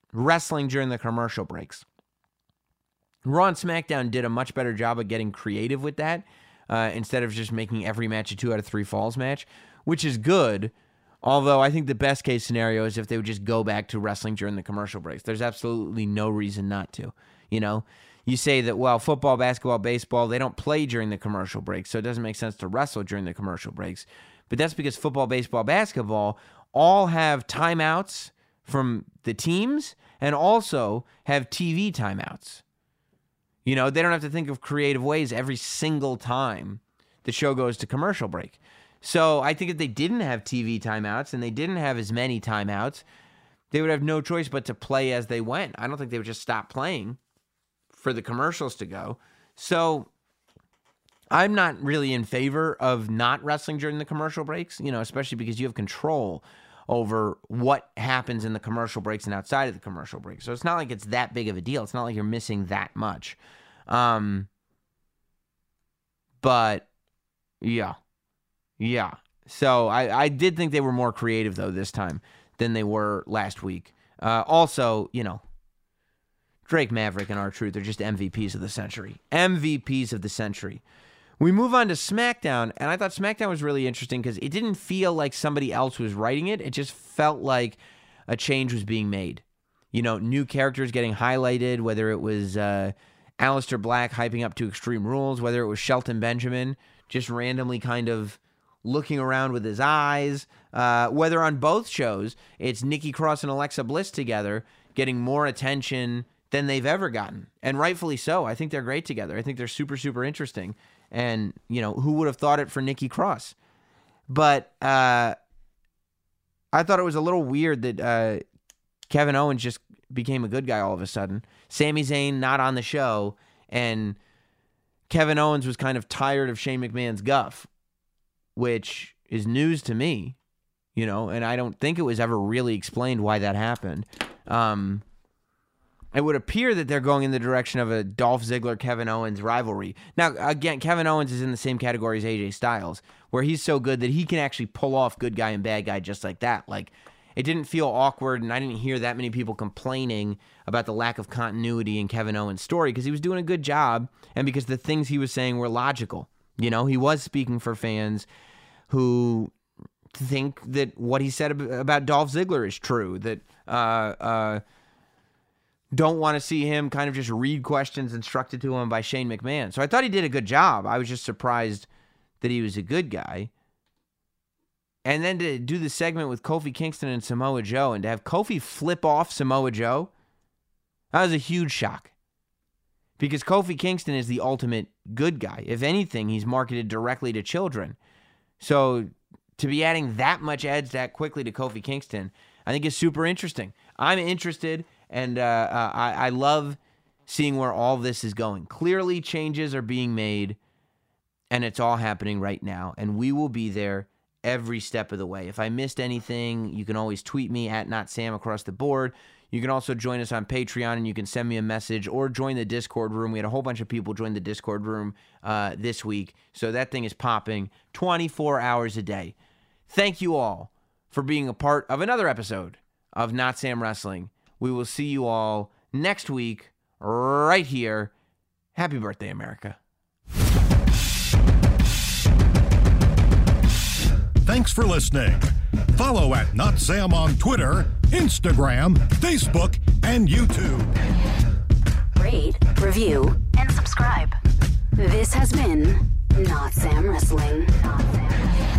wrestling during the commercial breaks. Raw and SmackDown did a much better job of getting creative with that uh, instead of just making every match a two out of three falls match, which is good. Although I think the best case scenario is if they would just go back to wrestling during the commercial breaks. There's absolutely no reason not to. You know, you say that, well, football, basketball, baseball, they don't play during the commercial breaks, so it doesn't make sense to wrestle during the commercial breaks. But that's because football, baseball, basketball all have timeouts from the teams and also have T V timeouts. You know, they don't have to think of creative ways every single time the show goes to commercial break. So I think if they didn't have T V timeouts and they didn't have as many timeouts, they would have no choice but to play as they went. I don't think they would just stop playing for the commercials to go. So I'm not really in favor of not wrestling during the commercial breaks, you know, especially because you have control over what happens in the commercial breaks and outside of the commercial breaks. So it's not like it's that big of a deal. It's not like you're missing that much. Um, but, yeah. Yeah. So I, I did think they were more creative, though, this time than they were last week. Uh, also, you know, Drake Maverick and R-Truth are just M V Ps of the century. M V Ps of the century. We move on to SmackDown, and I thought SmackDown was really interesting because it didn't feel like somebody else was writing it. It just felt like a change was being made. You know, new characters getting highlighted, whether it was uh, Aleister Black hyping up to Extreme Rules, whether it was Shelton Benjamin just randomly kind of looking around with his eyes, uh, whether on both shows it's Nikki Cross and Alexa Bliss together getting more attention than they've ever gotten. And rightfully so. I think they're great together. I think they're super, super interesting. And, you know, who would have thought it for Nikki Cross? But uh, I thought it was a little weird that uh, Kevin Owens just became a good guy all of a sudden. Sami Zayn not on the show, and Kevin Owens was kind of tired of Shane McMahon's guff, which is news to me, you know, and I don't think it was ever really explained why that happened. Um, it would appear that they're going in the direction of a Dolph Ziggler-Kevin Owens rivalry. Now, again, Kevin Owens is in the same category as A J Styles, where he's so good that he can actually pull off good guy and bad guy just like that. Like, it didn't feel awkward, and I didn't hear that many people complaining about the lack of continuity in Kevin Owens' story because he was doing a good job and because the things he was saying were logical. You know, he was speaking for fans who think that what he said about Dolph Ziggler is true, that uh, uh, don't want to see him kind of just read questions instructed to him by Shane McMahon. So I thought he did a good job. I was just surprised that he was a good guy. And then to do the segment with Kofi Kingston and Samoa Joe and to have Kofi flip off Samoa Joe, that was a huge shock. Because Kofi Kingston is the ultimate good guy. If anything, he's marketed directly to children. So to be adding that much edge that quickly to Kofi Kingston, I think is super interesting. I'm interested, and uh, uh, I, I love seeing where all this is going. Clearly, changes are being made, and it's all happening right now. And we will be there every step of the way. If I missed anything, you can always tweet me at NotSam across the board. You can also join us on Patreon, and you can send me a message or join the Discord room. We had a whole bunch of people join the Discord room uh, this week, so that thing is popping twenty-four hours a day. Thank you all for being a part of another episode of Not Sam Wrestling. We will see you all next week right here. Happy birthday, America. Thanks for listening. Follow at Not Sam on Twitter, Instagram, Facebook, and YouTube. Rate, review, and subscribe. This has been Not Sam Wrestling. Not Sam Wrestling.